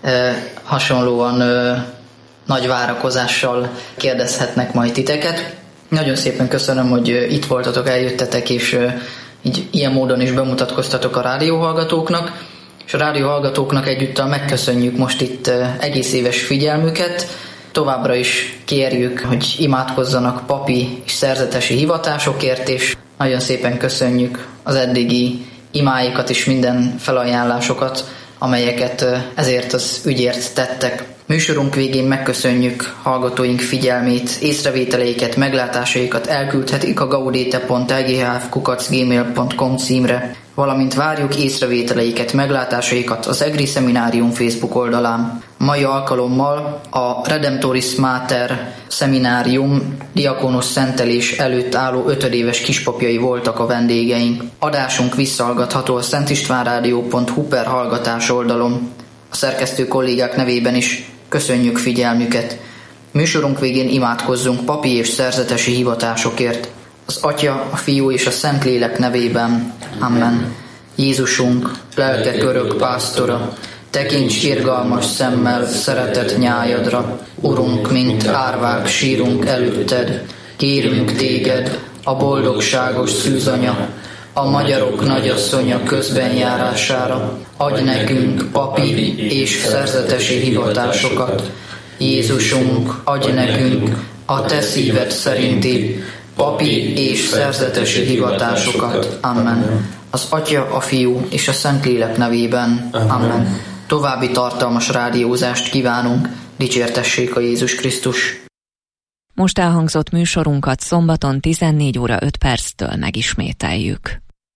hasonlóan nagy várakozással kérdezhetnek majd titeket. Nagyon szépen köszönöm, hogy itt voltatok, eljöttetek, és így ilyen módon is bemutatkoztatok a rádióhallgatóknak. És a rádióhallgatóknak egyúttal megköszönjük most itt egész éves figyelmüket. Továbbra is kérjük, hogy imádkozzanak papi és szerzetesi hivatásokért, és nagyon szépen köszönjük az eddigi imáikat és minden felajánlásokat, amelyeket ezért az ügyért tettek. Műsorunk végén megköszönjük hallgatóink figyelmét, észrevételeiket, meglátásaikat elküldhetik a gaudete.lghf@gmail.com címre, valamint várjuk észrevételeiket, meglátásaikat az EGRI Szeminárium Facebook oldalán. Mai alkalommal a Redemptoris Mater Szeminárium diakónus szentelés előtt álló 5 éves kispapjai voltak a vendégeink. Adásunk visszahallgatható a szentistvánradio.hu per hallgatás oldalon. A szerkesztő kollégák nevében is köszönjük figyelmüket. Műsorunk végén imádkozzunk papi és szerzetesi hivatásokért. Az Atya, a Fiú és a Szentlélek nevében. Amen. Jézusunk, lelkek örök pásztora, tekints irgalmas szemmel szeretett nyájadra. Urunk, mint árvák sírunk előtted, kérünk téged, a boldogságos szűzanya, a magyarok nagyasszonya közbenjárására. Adj nekünk papi és szerzetesi hivatásokat. Jézusunk, adj nekünk a te szíved szerinti papi és szerzetesi hivatásokat. Amen. Az Atya, a Fiú és a Szentlélek nevében. Amen. További tartalmas rádiózást kívánunk. Dicsértessék a Jézus Krisztus. Most elhangzott műsorunkat szombaton 14 óra 5 perctől megismételjük.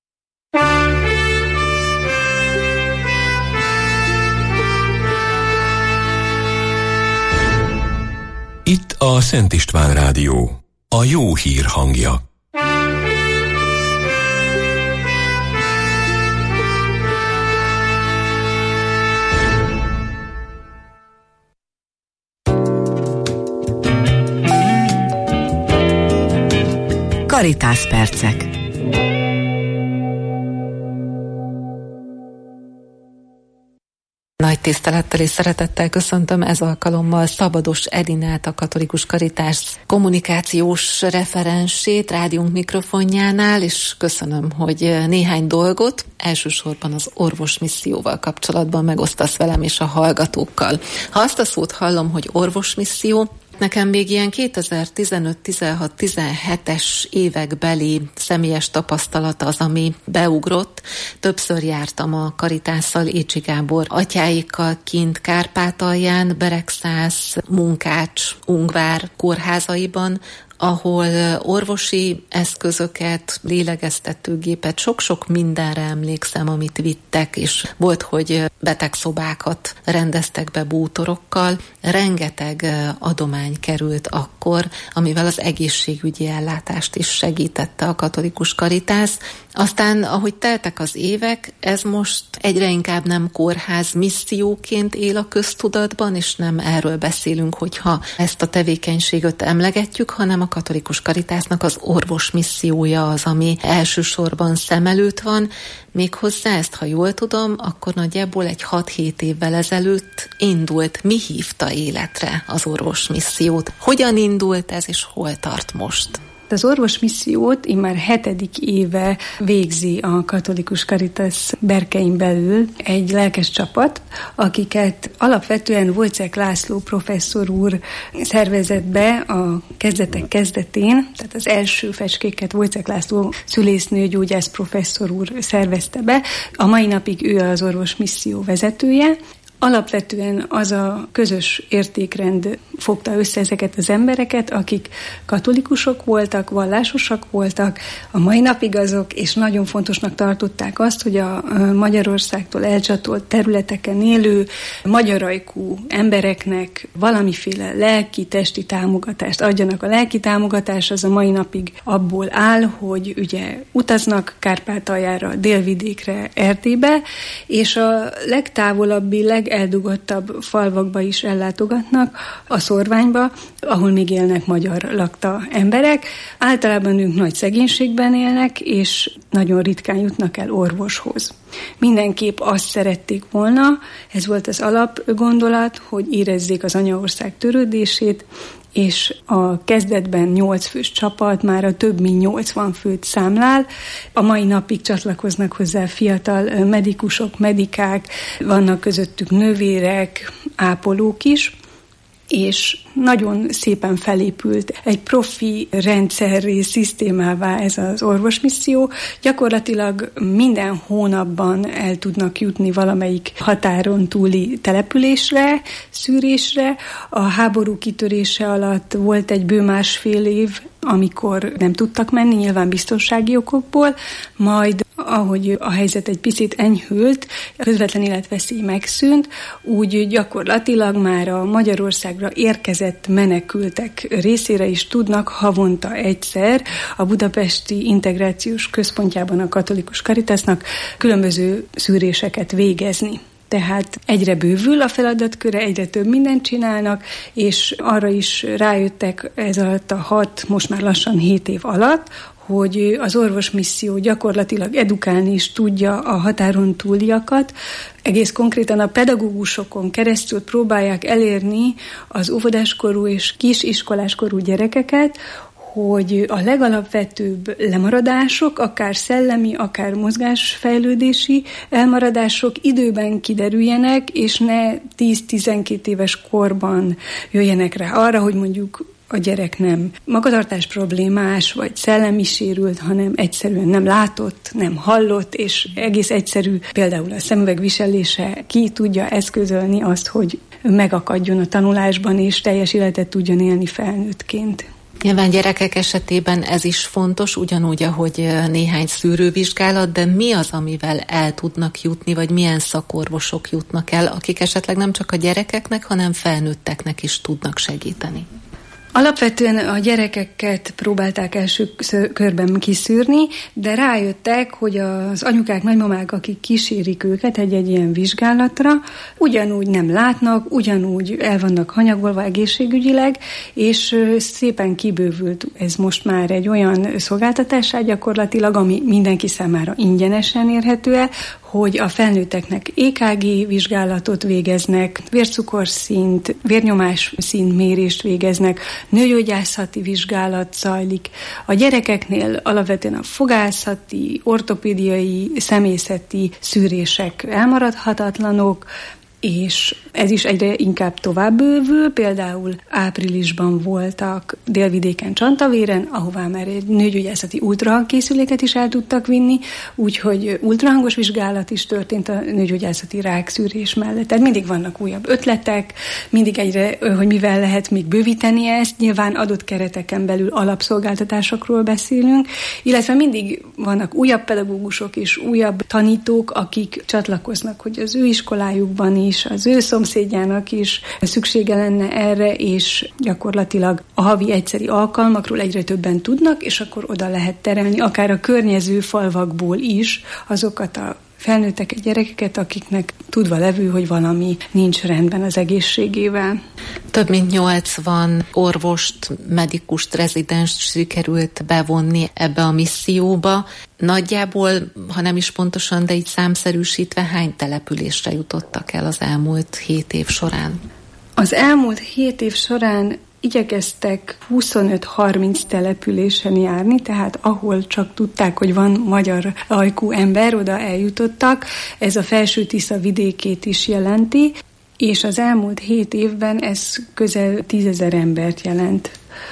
Itt a Szent István Rádió, a jó hír hangja. Caritas percek. Nagy tisztelettel és szeretettel köszöntöm ez alkalommal Szabados Edinát, a Katolikus Caritas kommunikációs referensét rádiónk mikrofonjánál, és köszönöm, hogy néhány dolgot, elsősorban az orvosmisszióval kapcsolatban megosztasz velem és a hallgatókkal. Ha azt a szót hallom, hogy orvosmisszió, nekem még ilyen 2015-16-17-es évekbeli személyes tapasztalat az, ami beugrott. Többször jártam a Caritásszal, Écsi Gábor atyáikkal kint Kárpátalján, Beregszász, Munkács, Ungvár kórházaiban, ahol orvosi eszközöket, lélegeztetőgépet, sok-sok mindenre emlékszem, amit vittek, és volt, hogy betegszobákat rendeztek be bútorokkal. Rengeteg adomány került akkor, amivel az egészségügyi ellátást is segítette a Katolikus Karitász. Aztán, ahogy teltek az évek, ez most egyre inkább nem kórház misszióként él a köztudatban, és nem erről beszélünk, hogyha ezt a tevékenységet emlegetjük, hanem a Katolikus Karitásznak az orvos missziója az, ami elsősorban szem előtt van. Méghozzá ezt, ha jól tudom, akkor nagyjából egy 6-7 évvel ezelőtt indult. Mi hívta életre az orvos missziót? Hogyan indult ez, és hol tart most? Az orvosmissziót immár 7. éve végzi a Katolikus Karitász berkein belül egy lelkes csapat, akiket alapvetően Wojciech László professzor úr szervezett be a kezdetek kezdetén, tehát az első fecskéket Wojciech László szülésznő gyógyász professzor úr szervezte be. A mai napig ő az orvosmisszió vezetője. Alapvetően az a közös értékrend fogta össze ezeket az embereket, akik katolikusok voltak, vallásosak voltak, a mai napig azok, és nagyon fontosnak tartották azt, hogy a Magyarországtól elcsatolt területeken élő magyarajkú embereknek valamiféle lelki, testi támogatást adjanak. A lelki támogatás az a mai napig abból áll, hogy ugye utaznak Kárpátaljára, délvidékre, Erdélybe, és a legtávolabbi, legeldugottabb falvakba is ellátogatnak, a Szorványba, ahol még élnek magyar lakta emberek. Általában ők nagy szegénységben élnek, és nagyon ritkán jutnak el orvoshoz. Mindenképp azt szerették volna, ez volt az alapgondolat, hogy érezzék az anyaország törődését, és a kezdetben 8 fős csapat már a több mint 80 főt számlál. A mai napig csatlakoznak hozzá fiatal medikusok, medikák, vannak közöttük nővérek, ápolók is, és nagyon szépen felépült egy profi rendszerré, szisztémává ez az orvosmisszió. Gyakorlatilag minden hónapban el tudnak jutni valamelyik határon túli településre, szűrésre. A háború kitörése alatt volt egy bő 1,5 év, amikor nem tudtak menni, nyilván biztonsági okokból, majd ahogy a helyzet egy picit enyhült, a közvetlen életveszély megszűnt, úgy gyakorlatilag már a Magyarországra érkezett menekültek részére is tudnak havonta egyszer a budapesti integrációs központjában a Katolikus Karitásznak különböző szűréseket végezni. Tehát egyre bővül a feladatköre, egyre több mindent csinálnak, és arra is rájöttek ez alatt a 6, most már lassan 7 év alatt, hogy az orvosmisszió gyakorlatilag edukálni is tudja a határon túliakat. Egész konkrétan a pedagógusokon keresztül próbálják elérni az óvodáskorú és kisiskoláskorú gyerekeket, hogy a legalapvetőbb lemaradások, akár szellemi, akár mozgásfejlődési elmaradások időben kiderüljenek, és ne 10-12 éves korban jöjjenek rá arra, hogy mondjuk a gyerek nem magatartás problémás, vagy szellemi sérült, hanem egyszerűen nem látott, nem hallott, és egész egyszerű, például a szemüveg viselése ki tudja eszközölni azt, hogy megakadjon a tanulásban, és teljes életet tudjon élni felnőttként. Nyilván gyerekek esetében ez is fontos, ugyanúgy, ahogy néhány szűrővizsgálat, de mi az, amivel el tudnak jutni, vagy milyen szakorvosok jutnak el, akik esetleg nem csak a gyerekeknek, hanem felnőtteknek is tudnak segíteni? Alapvetően a gyerekeket próbálták első körben kiszűrni, de rájöttek, hogy az anyukák, nagymamák, akik kísérik őket egy ilyen vizsgálatra, ugyanúgy nem látnak, ugyanúgy el vannak hanyagolva egészségügyileg, és szépen kibővült ez most már egy olyan szolgáltatássá gyakorlatilag, ami mindenki számára ingyenesen érhető el, hogy a felnőtteknek EKG vizsgálatot végeznek, vércukorszint, vérnyomás szintmérést végeznek, nőgyógyászati vizsgálat zajlik. A gyerekeknél alapvetően a fogászati, ortopédiai, szemészeti szűrések elmaradhatatlanok, és ez is egyre inkább tovább bővül. Például áprilisban voltak Délvidéken, Csantavéren, ahová már egy nőgyógyászati ultrahangkészüléket is el tudtak vinni, úgyhogy ultrahangos vizsgálat is történt a nőgyógyászati rákszűrés mellett. Tehát mindig vannak újabb ötletek, mindig egyre, hogy mivel lehet még bővíteni ezt, nyilván adott kereteken belül alapszolgáltatásokról beszélünk, illetve mindig vannak újabb pedagógusok és újabb tanítók, akik csatlakoznak, hogy az ő iskolájukban is, az ő szomszédjának is szüksége lenne erre, és gyakorlatilag a havi egyszeri alkalmakról egyre többen tudnak, és akkor oda lehet terelni, akár a környező falvakból is azokat a felnőtteket, gyerekeket, akiknek tudva levő, hogy valami nincs rendben az egészségével. Több mint 80 orvost, medikust, rezidenst sikerült bevonni ebbe a misszióba. Nagyjából, ha nem is pontosan, de így számszerűsítve hány településre jutottak el az elmúlt 7 év során? Az elmúlt 7 év során igyekeztek 25-30 településen járni, tehát ahol csak tudták, hogy van magyar ajkú ember, oda eljutottak. Ez a Felső-Tisza vidékét is jelenti, és az elmúlt 7 évben ez közel 10 000 embert jelent,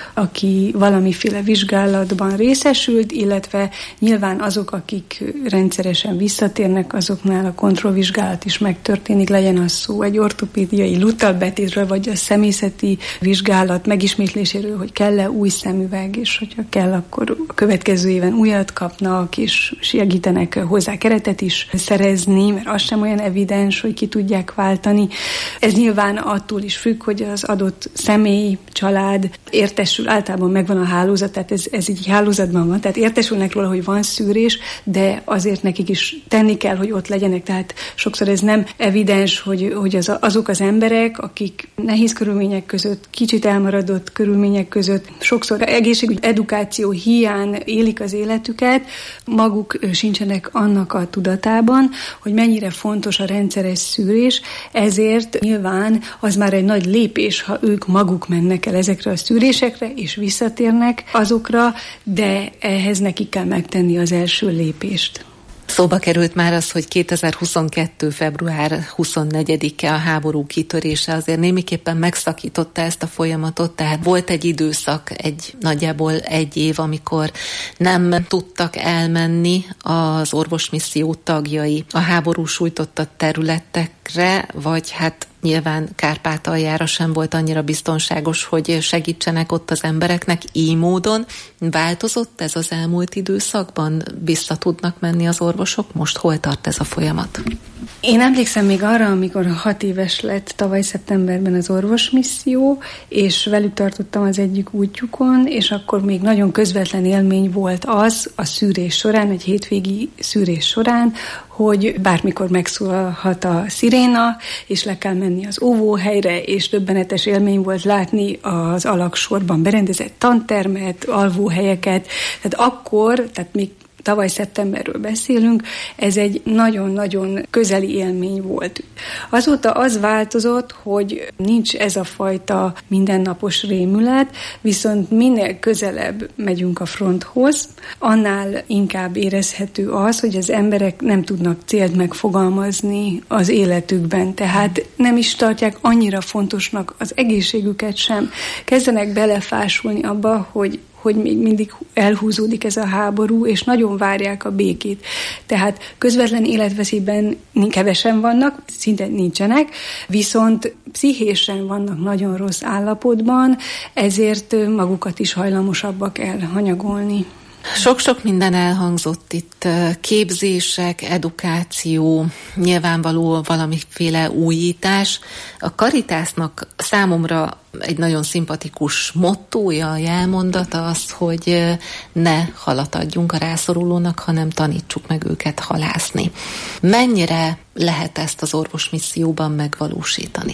aki valamiféle vizsgálatban részesült, illetve nyilván azok, akik rendszeresen visszatérnek, azoknál a kontrollvizsgálat is megtörténik, legyen az szó egy ortopédiai luttalbetétről, vagy a személyzeti vizsgálat megismétléséről, hogy kell-e új szemüveg, és hogyha kell, akkor a következő éven újat kapnak, és segítenek hozzá keretet is szerezni, mert az sem olyan evidens, hogy ki tudják váltani. Ez nyilván attól is függ, hogy az adott személy, család értesül, általában megvan a hálózat, tehát ez így hálózatban van, tehát értesülnek róla, hogy van szűrés, de azért nekik is tenni kell, hogy ott legyenek, tehát sokszor ez nem evidens, hogy azok az emberek, akik nehéz körülmények között, kicsit elmaradott körülmények között, sokszor egészségügyi edukáció hiány élik az életüket, maguk sincsenek annak a tudatában, hogy mennyire fontos a rendszeres szűrés, ezért nyilván az már egy nagy lépés, ha ők maguk mennek el ezekre a szűrésekre, és visszatérnek azokra, de ehhez neki kell megtenni az első lépést. Szóba került már az, hogy 2022. február 24-e a háború kitörése azért némiképpen megszakította ezt a folyamatot, tehát volt egy időszak, nagyjából egy év, amikor nem tudtak elmenni az orvosmisszió tagjai a háború sújtotta területekre, vagy hát nyilván Kárpátaljára sem volt annyira biztonságos, hogy segítsenek ott az embereknek így módon. Változott ez az elmúlt időszakban? Vissza tudnak menni az orvosok? Most hol tart ez a folyamat? Én emlékszem még arra, amikor 6 éves lett tavaly szeptemberben az orvosmisszió, és velük tartottam az egyik útjukon, és akkor még nagyon közvetlen élmény volt az a szűrés során, egy hétvégi szűrés során, hogy bármikor megszólalhat a sziréna, és le kell menni az óvóhelyre, és döbbenetes élmény volt látni az alagsorban berendezett tantermet, alvóhelyeket. Tehát akkor, tehát még tavaly szeptemberről beszélünk, ez egy nagyon-nagyon közeli élmény volt. Azóta az változott, hogy nincs ez a fajta mindennapos rémület, viszont minél közelebb megyünk a fronthoz, annál inkább érezhető az, hogy az emberek nem tudnak célt megfogalmazni az életükben, tehát nem is tartják annyira fontosnak az egészségüket sem. Kezdenek belefásulni abba, hogy még mindig elhúzódik ez a háború, és nagyon várják a békét. Tehát közvetlen életveszélyben kevesen vannak, szinte nincsenek, viszont pszichésen vannak nagyon rossz állapotban, ezért magukat is hajlamosabbak elhanyagolni. Sok-sok minden elhangzott itt, képzések, edukáció, nyilvánvaló valamiféle újítás. A Caritasnak számomra egy nagyon szimpatikus mottója, jelmondata az, hogy ne halat adjunk a rászorulónak, hanem tanítsuk meg őket halászni. Mennyire lehet ezt az orvosmisszióban megvalósítani?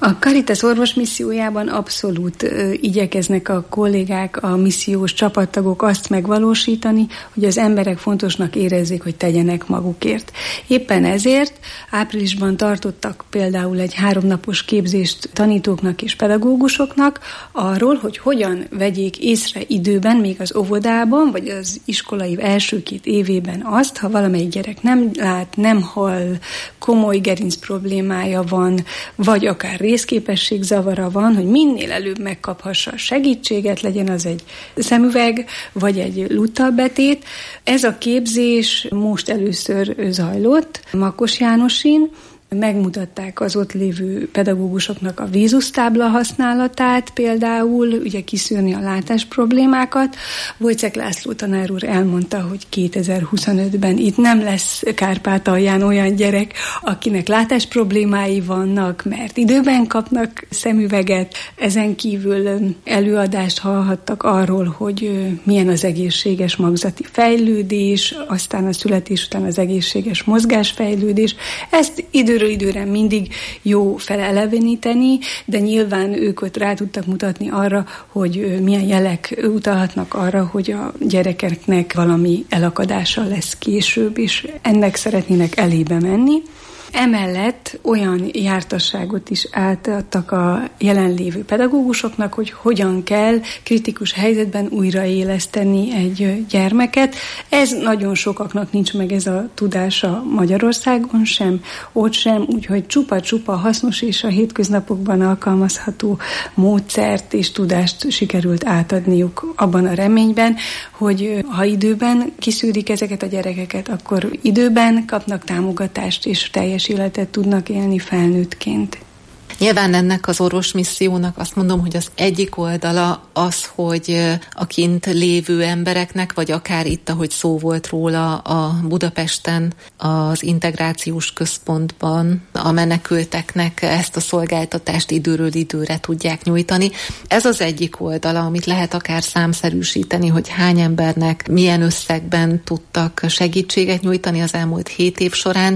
A Caritas orvosmissziójában abszolút igyekeznek a kollégák, a missziós csapattagok azt megvalósítani, hogy az emberek fontosnak érezzék, hogy tegyenek magukért. Éppen ezért áprilisban tartottak például egy 3 napos képzést tanítóknak és pedagógusoknak arról, hogy hogyan vegyék észre időben, még az óvodában, vagy az iskolai első 2 évében azt, ha valamelyik gyerek nem lát, nem hall, komoly gerinc problémája van, vagy akár részképesség zavara van, hogy minél előbb megkaphassa a segítséget, legyen az egy szemüveg, vagy egy luttalbetét. Ez a képzés most először zajlott Makos Jánosin. Megmutatták az ott lévő pedagógusoknak a vízusztábla használatát, például ugye kiszűrni a látás problémákat. Wojciech László tanár úr elmondta, hogy 2025-ben itt nem lesz Kárpátalján olyan gyerek, akinek látás problémái vannak, mert időben kapnak szemüveget. Ezen kívül előadást hallhattak arról, hogy milyen az egészséges magzati fejlődés, aztán a születés után az egészséges mozgásfejlődés. Ezt időre mindig jó feleleveníteni, de nyilván ők ott rá tudtak mutatni arra, hogy milyen jelek utalhatnak arra, hogy a gyerekeknek valami elakadása lesz később, és ennek szeretnének elébe menni. Emellett olyan jártasságot is átadtak a jelenlévő pedagógusoknak, hogy hogyan kell kritikus helyzetben újraéleszteni egy gyermeket. Ez nagyon sokaknak nincs meg ez a tudása Magyarországon sem, ott sem, úgyhogy csupa-csupa hasznos és a hétköznapokban alkalmazható módszert és tudást sikerült átadniuk abban a reményben, hogy ha időben kiszűrik ezeket a gyerekeket, akkor időben kapnak támogatást és teljes életet tudnak élni felnőttként. Nyilván ennek az orvosmissziónak azt mondom, hogy az egyik oldala az, hogy a kint lévő embereknek, vagy akár itt, ahogy szó volt róla a Budapesten, az integrációs központban a menekülteknek ezt a szolgáltatást időről időre tudják nyújtani. Ez az egyik oldala, amit lehet akár számszerűsíteni, hogy hány embernek milyen összegben tudtak segítséget nyújtani az elmúlt 7 év során,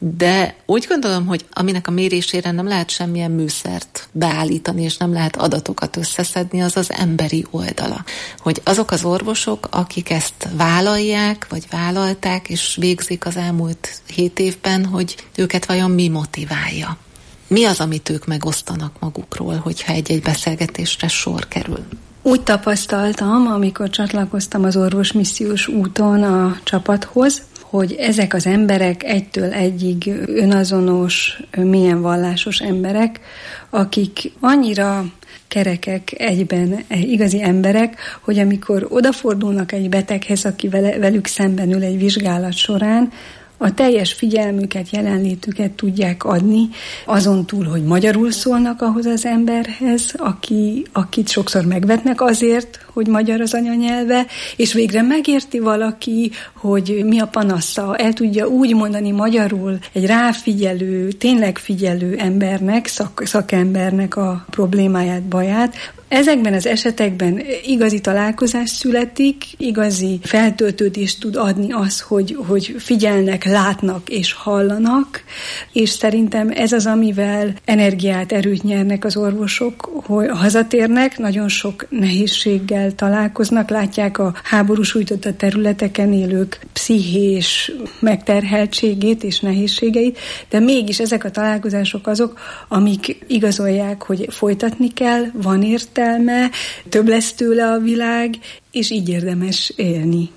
de úgy gondolom, hogy aminek a mérésére nem lehet semmilyen műszert beállítani, és nem lehet adatokat összeszedni, az az emberi oldala. Hogy azok az orvosok, akik ezt vállalják, vagy vállalták, és végzik az elmúlt 7 évben, hogy őket vajon mi motiválja? Mi az, amit ők megosztanak magukról, hogyha egy-egy beszélgetésre sor kerül? Úgy tapasztaltam, amikor csatlakoztam az orvosmissziós úton a csapathoz, hogy ezek az emberek egytől egyig önazonos, mélyen vallásos emberek, akik annyira kerekek egyben, igazi emberek, hogy amikor odafordulnak egy beteghez, aki velük szemben ül egy vizsgálat során, a teljes figyelmüket, jelenlétüket tudják adni, azon túl, hogy magyarul szólnak ahhoz az emberhez, akit sokszor megvetnek azért, hogy magyar az anyanyelve, és végre megérti valaki, hogy mi a panasza, el tudja úgy mondani magyarul egy ráfigyelő, tényleg figyelő embernek, szakembernek a problémáját, baját. Ezekben az esetekben igazi találkozás születik, igazi feltöltődést tud adni az, hogy figyelnek, látnak és hallanak, és szerintem ez az, amivel energiát, erőt nyernek az orvosok, hogy hazatérnek, nagyon sok nehézséggel találkoznak, látják a háború sújtotta területeken élők pszichés megterheltségét és nehézségeit, de mégis ezek a találkozások azok, amik igazolják, hogy folytatni kell, van értelme, több lesz tőle a világ, és így érdemes élni.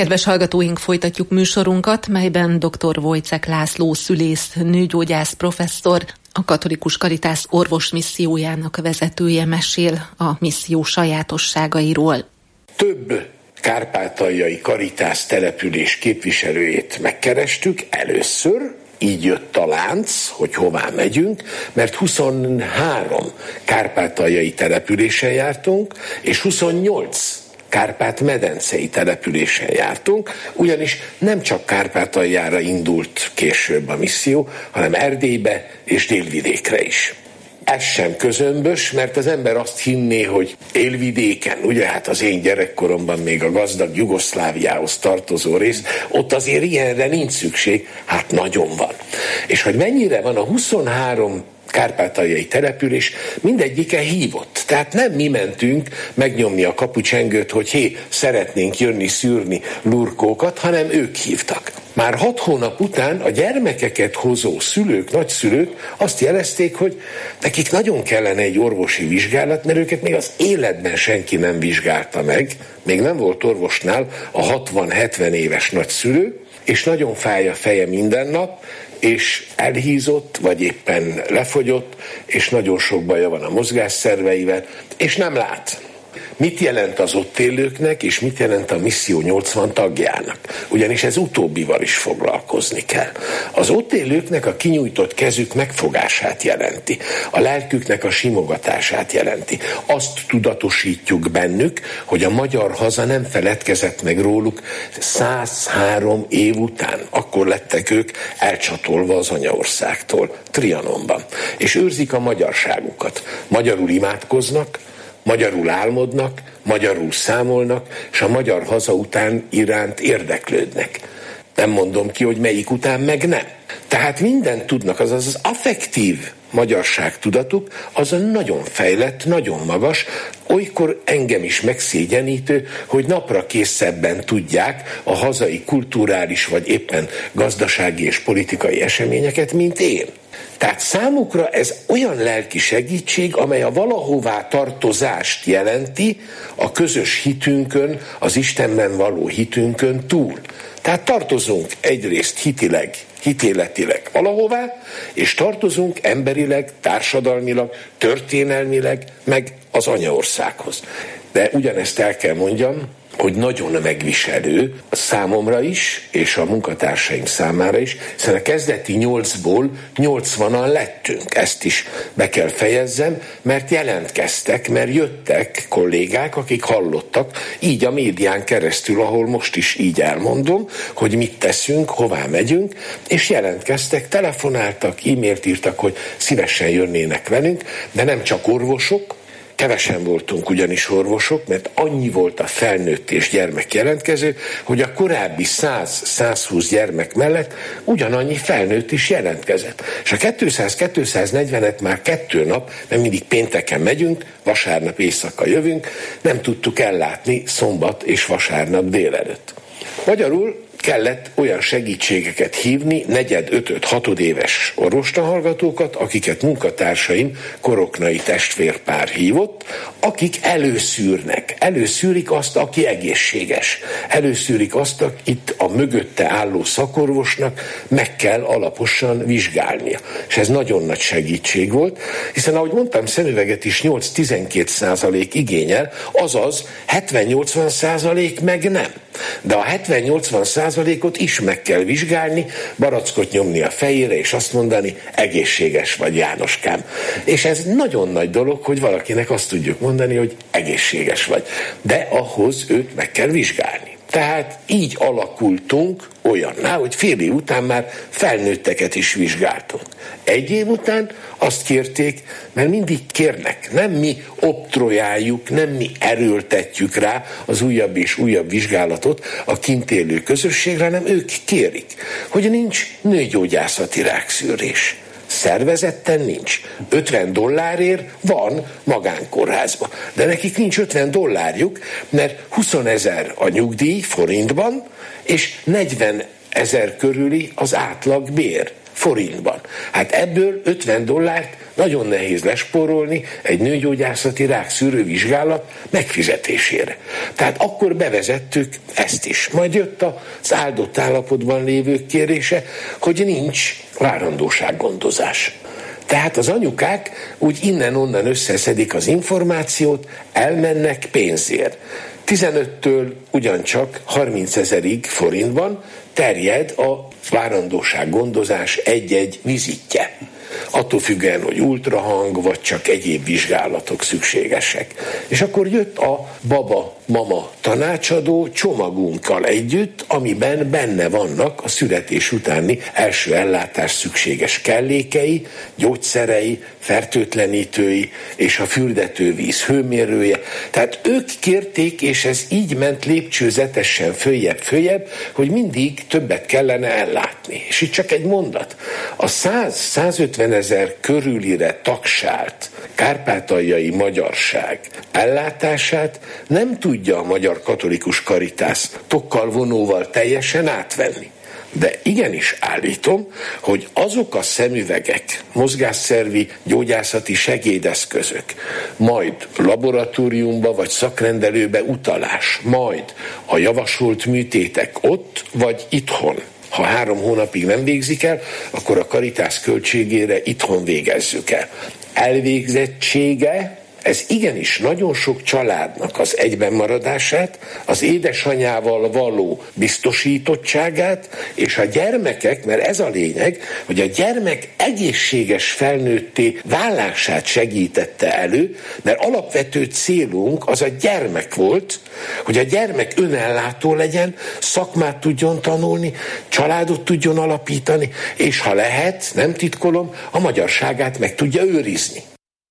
Kedves hallgatóink, folytatjuk műsorunkat, melyben dr. Wojciech László szülész, nőgyógyász professzor, a Katolikus Caritas orvosmissziójának vezetője mesél a misszió sajátosságairól. Több kárpátaljai Caritas település képviselőjét megkerestük először, így jött a lánc, hogy hová megyünk, mert 23 kárpátaljai településen jártunk, és 28 Kárpát-medencei településen jártunk, ugyanis nem csak Kárpátaljára indult később a misszió, hanem Erdélybe és Délvidékre is. Ez sem közömbös, mert az ember azt hinné, hogy élvidéken, ugye hát az én gyerekkoromban még a gazdag Jugoszláviához tartozó rész, ott azért ilyenre nincs szükség, hát nagyon van. És hogy mennyire van a 23 kárpátaljai település, mindegyike hívott. Tehát nem mi mentünk megnyomni a kapucsengőt, hogy hé, szeretnénk jönni szűrni lurkókat, hanem ők hívtak. Már 6 hónap után a gyermekeket hozó szülők, nagyszülők azt jelezték, hogy nekik nagyon kellene egy orvosi vizsgálat, mert őket még az életben senki nem vizsgálta meg, még nem volt orvosnál a 60-70 éves nagyszülő, és nagyon fáj a feje minden nap, és elhízott, vagy éppen lefogyott, és nagyon sok baja van a mozgásszerveivel, és nem lát. Mit jelent az ott élőknek, és mit jelent a misszió 80 tagjának? Ugyanis ez utóbbival is foglalkozni kell. Az ott élőknek a kinyújtott kezük megfogását jelenti, a lelküknek a simogatását jelenti. Azt tudatosítjuk bennük, hogy a magyar haza nem feledkezett meg róluk 103 év után. Akkor lettek ők elcsatolva az anyaországtól, Trianonban. És őrzik a magyarságukat. Magyarul imádkoznak, magyarul álmodnak, magyarul számolnak, és a magyar haza után iránt érdeklődnek. Nem mondom ki, hogy melyik után meg nem. Tehát mindent tudnak, azaz az affektív magyarság tudatuk, az a nagyon fejlett, nagyon magas, olykor engem is megszégyenítő, hogy napra készebben tudják a hazai kulturális vagy éppen gazdasági és politikai eseményeket, mint én. Tehát számukra ez olyan lelki segítség, amely a valahová tartozást jelenti a közös hitünkön, az Istenben való hitünkön túl. Tehát tartozunk egyrészt hitéletileg valahová, és tartozunk emberileg, társadalmilag, történelmileg, meg az anyaországhoz. De ugyanezt el kell mondjam, hogy nagyon megviselő a számomra is, és a munkatársaim számára is, hiszen a kezdeti 8-ból 80-an lettünk. Ezt is be kell fejezzem, mert jelentkeztek, mert jöttek kollégák, akik hallottak, így a médián keresztül, ahol most is így elmondom, hogy mit teszünk, hová megyünk, és jelentkeztek, telefonáltak, e-mailt írtak, hogy szívesen jönnének velünk, de nem csak orvosok, kevesen voltunk ugyanis orvosok, mert annyi volt a felnőtt és gyermek jelentkező, hogy a korábbi 100-120 gyermek mellett ugyanannyi felnőtt is jelentkezett. És a 200-240-et már 2 nap, mert mindig pénteken megyünk, vasárnap éjszaka jövünk, nem tudtuk ellátni szombat és vasárnap délelőtt. Magyarul kellett olyan segítségeket hívni, 4., 5., 6. éves orvostanhallgatókat, akiket munkatársaim, koroknai testvérpár hívott, akik előszűrik azt, aki egészséges. Előszűrik azt, itt a mögötte álló szakorvosnak meg kell alaposan vizsgálnia. És ez nagyon nagy segítség volt, hiszen ahogy mondtam, szemüveget is 8-12% igényel, azaz 70-80% meg nem. De a 70-80%-ot is meg kell vizsgálni, barackot nyomni a fejére, és azt mondani, egészséges vagy, Jánoskám. És ez nagyon nagy dolog, hogy valakinek azt tudjuk mondani, hogy egészséges vagy. De ahhoz őt meg kell vizsgálni. Tehát így alakultunk olyanná, hogy fél év után már felnőtteket is vizsgáltunk. 1 év után azt kérték, mert mindig kérnek, nem mi oktrojáljuk, nem mi erőltetjük rá az újabb és újabb vizsgálatot a kint élő közösségre, hanem ők kérik, hogy nincs nőgyógyászati rákszűrés. Szervezetten nincs. $50 van magánkórházban. De nekik nincs $50, mert 20 000 a nyugdíj forintban, és 40 000 körüli az átlag bér forintban. Hát ebből $50 nagyon nehéz lespórolni egy nőgyógyászati rákszűrő vizsgálat megfizetésére. Tehát akkor bevezettük ezt is. Majd jött az áldott állapotban lévők kérése, hogy nincs várandósággondozás. Tehát az anyukák úgy innen-onnan összeszedik az információt, elmennek pénzért. 15-től ugyancsak 30 000-ig forintban terjed a várandósággondozás egy-egy vizitje. Attól függően, hogy ultrahang, vagy csak egyéb vizsgálatok szükségesek. És akkor jött a baba-mama tanácsadó csomagunkkal együtt, amiben benne vannak a születés utáni első ellátás szükséges kellékei, gyógyszerei, fertőtlenítői és a fürdetővíz hőmérője. Tehát ők kérték, és ez így ment lépcsőzetesen följebb, hogy mindig többet kellene ellátni. És itt csak egy mondat. A 100-150 000 körülire tagsált kárpátaljai magyarság ellátását nem tudja a Magyar Katolikus Karitász tokkal vonóval teljesen átvenni. De igenis állítom, hogy azok a szemüvegek, mozgásszervi gyógyászati segédeszközök, majd laboratóriumba vagy szakrendelőbe utalás, majd a javasolt műtétek ott vagy itthon. Ha 3 hónapig nem végzik el, akkor a Karitász költségére itthon végezzük el. Elvégzettsége, ez igenis nagyon sok családnak az egyben maradását, az édesanyával való biztosítottságát, és a gyermekek, mert ez a lényeg, hogy a gyermek egészséges felnőtté válását segítette elő, mert alapvető célunk az a gyermek volt, hogy a gyermek önellátó legyen, szakmát tudjon tanulni, családot tudjon alapítani, és ha lehet, nem titkolom, a magyarságát meg tudja őrizni.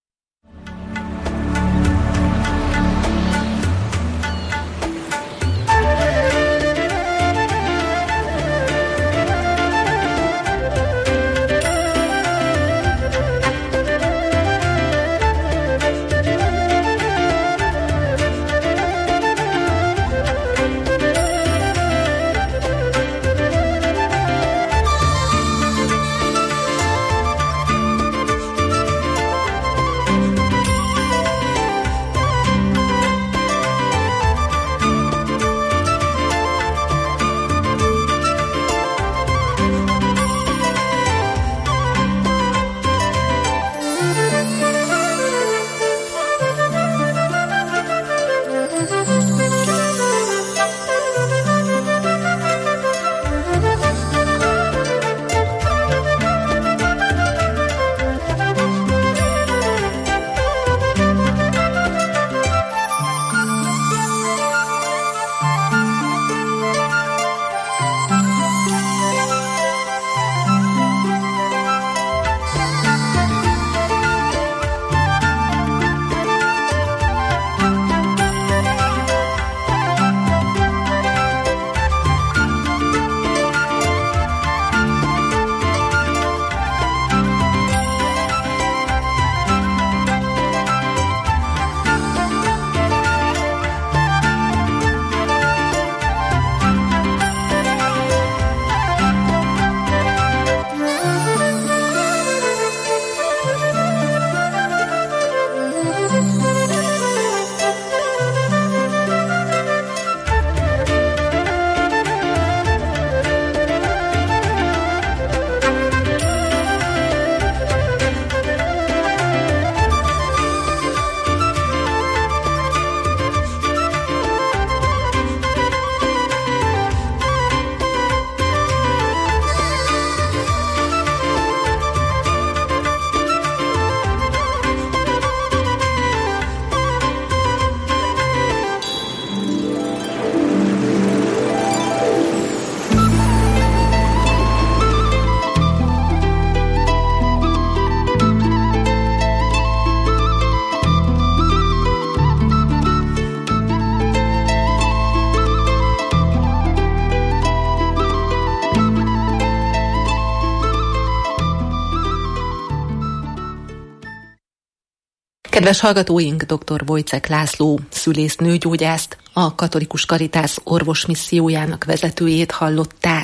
Kedves hallgatóink, dr. Wojciech László szülésznőgyógyászt, a Katolikus Karitász orvosmissziójának vezetőjét hallották.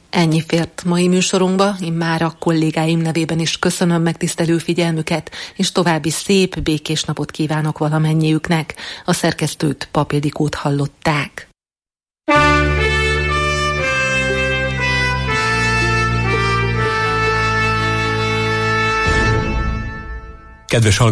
Ennyi fért mai műsorunkba, immár a kollégáim nevében is köszönöm megtisztelő figyelmüket, és további szép, békés napot kívánok valamennyiüknek. A szerkesztőt, Pap Ildikót hallották. Kedves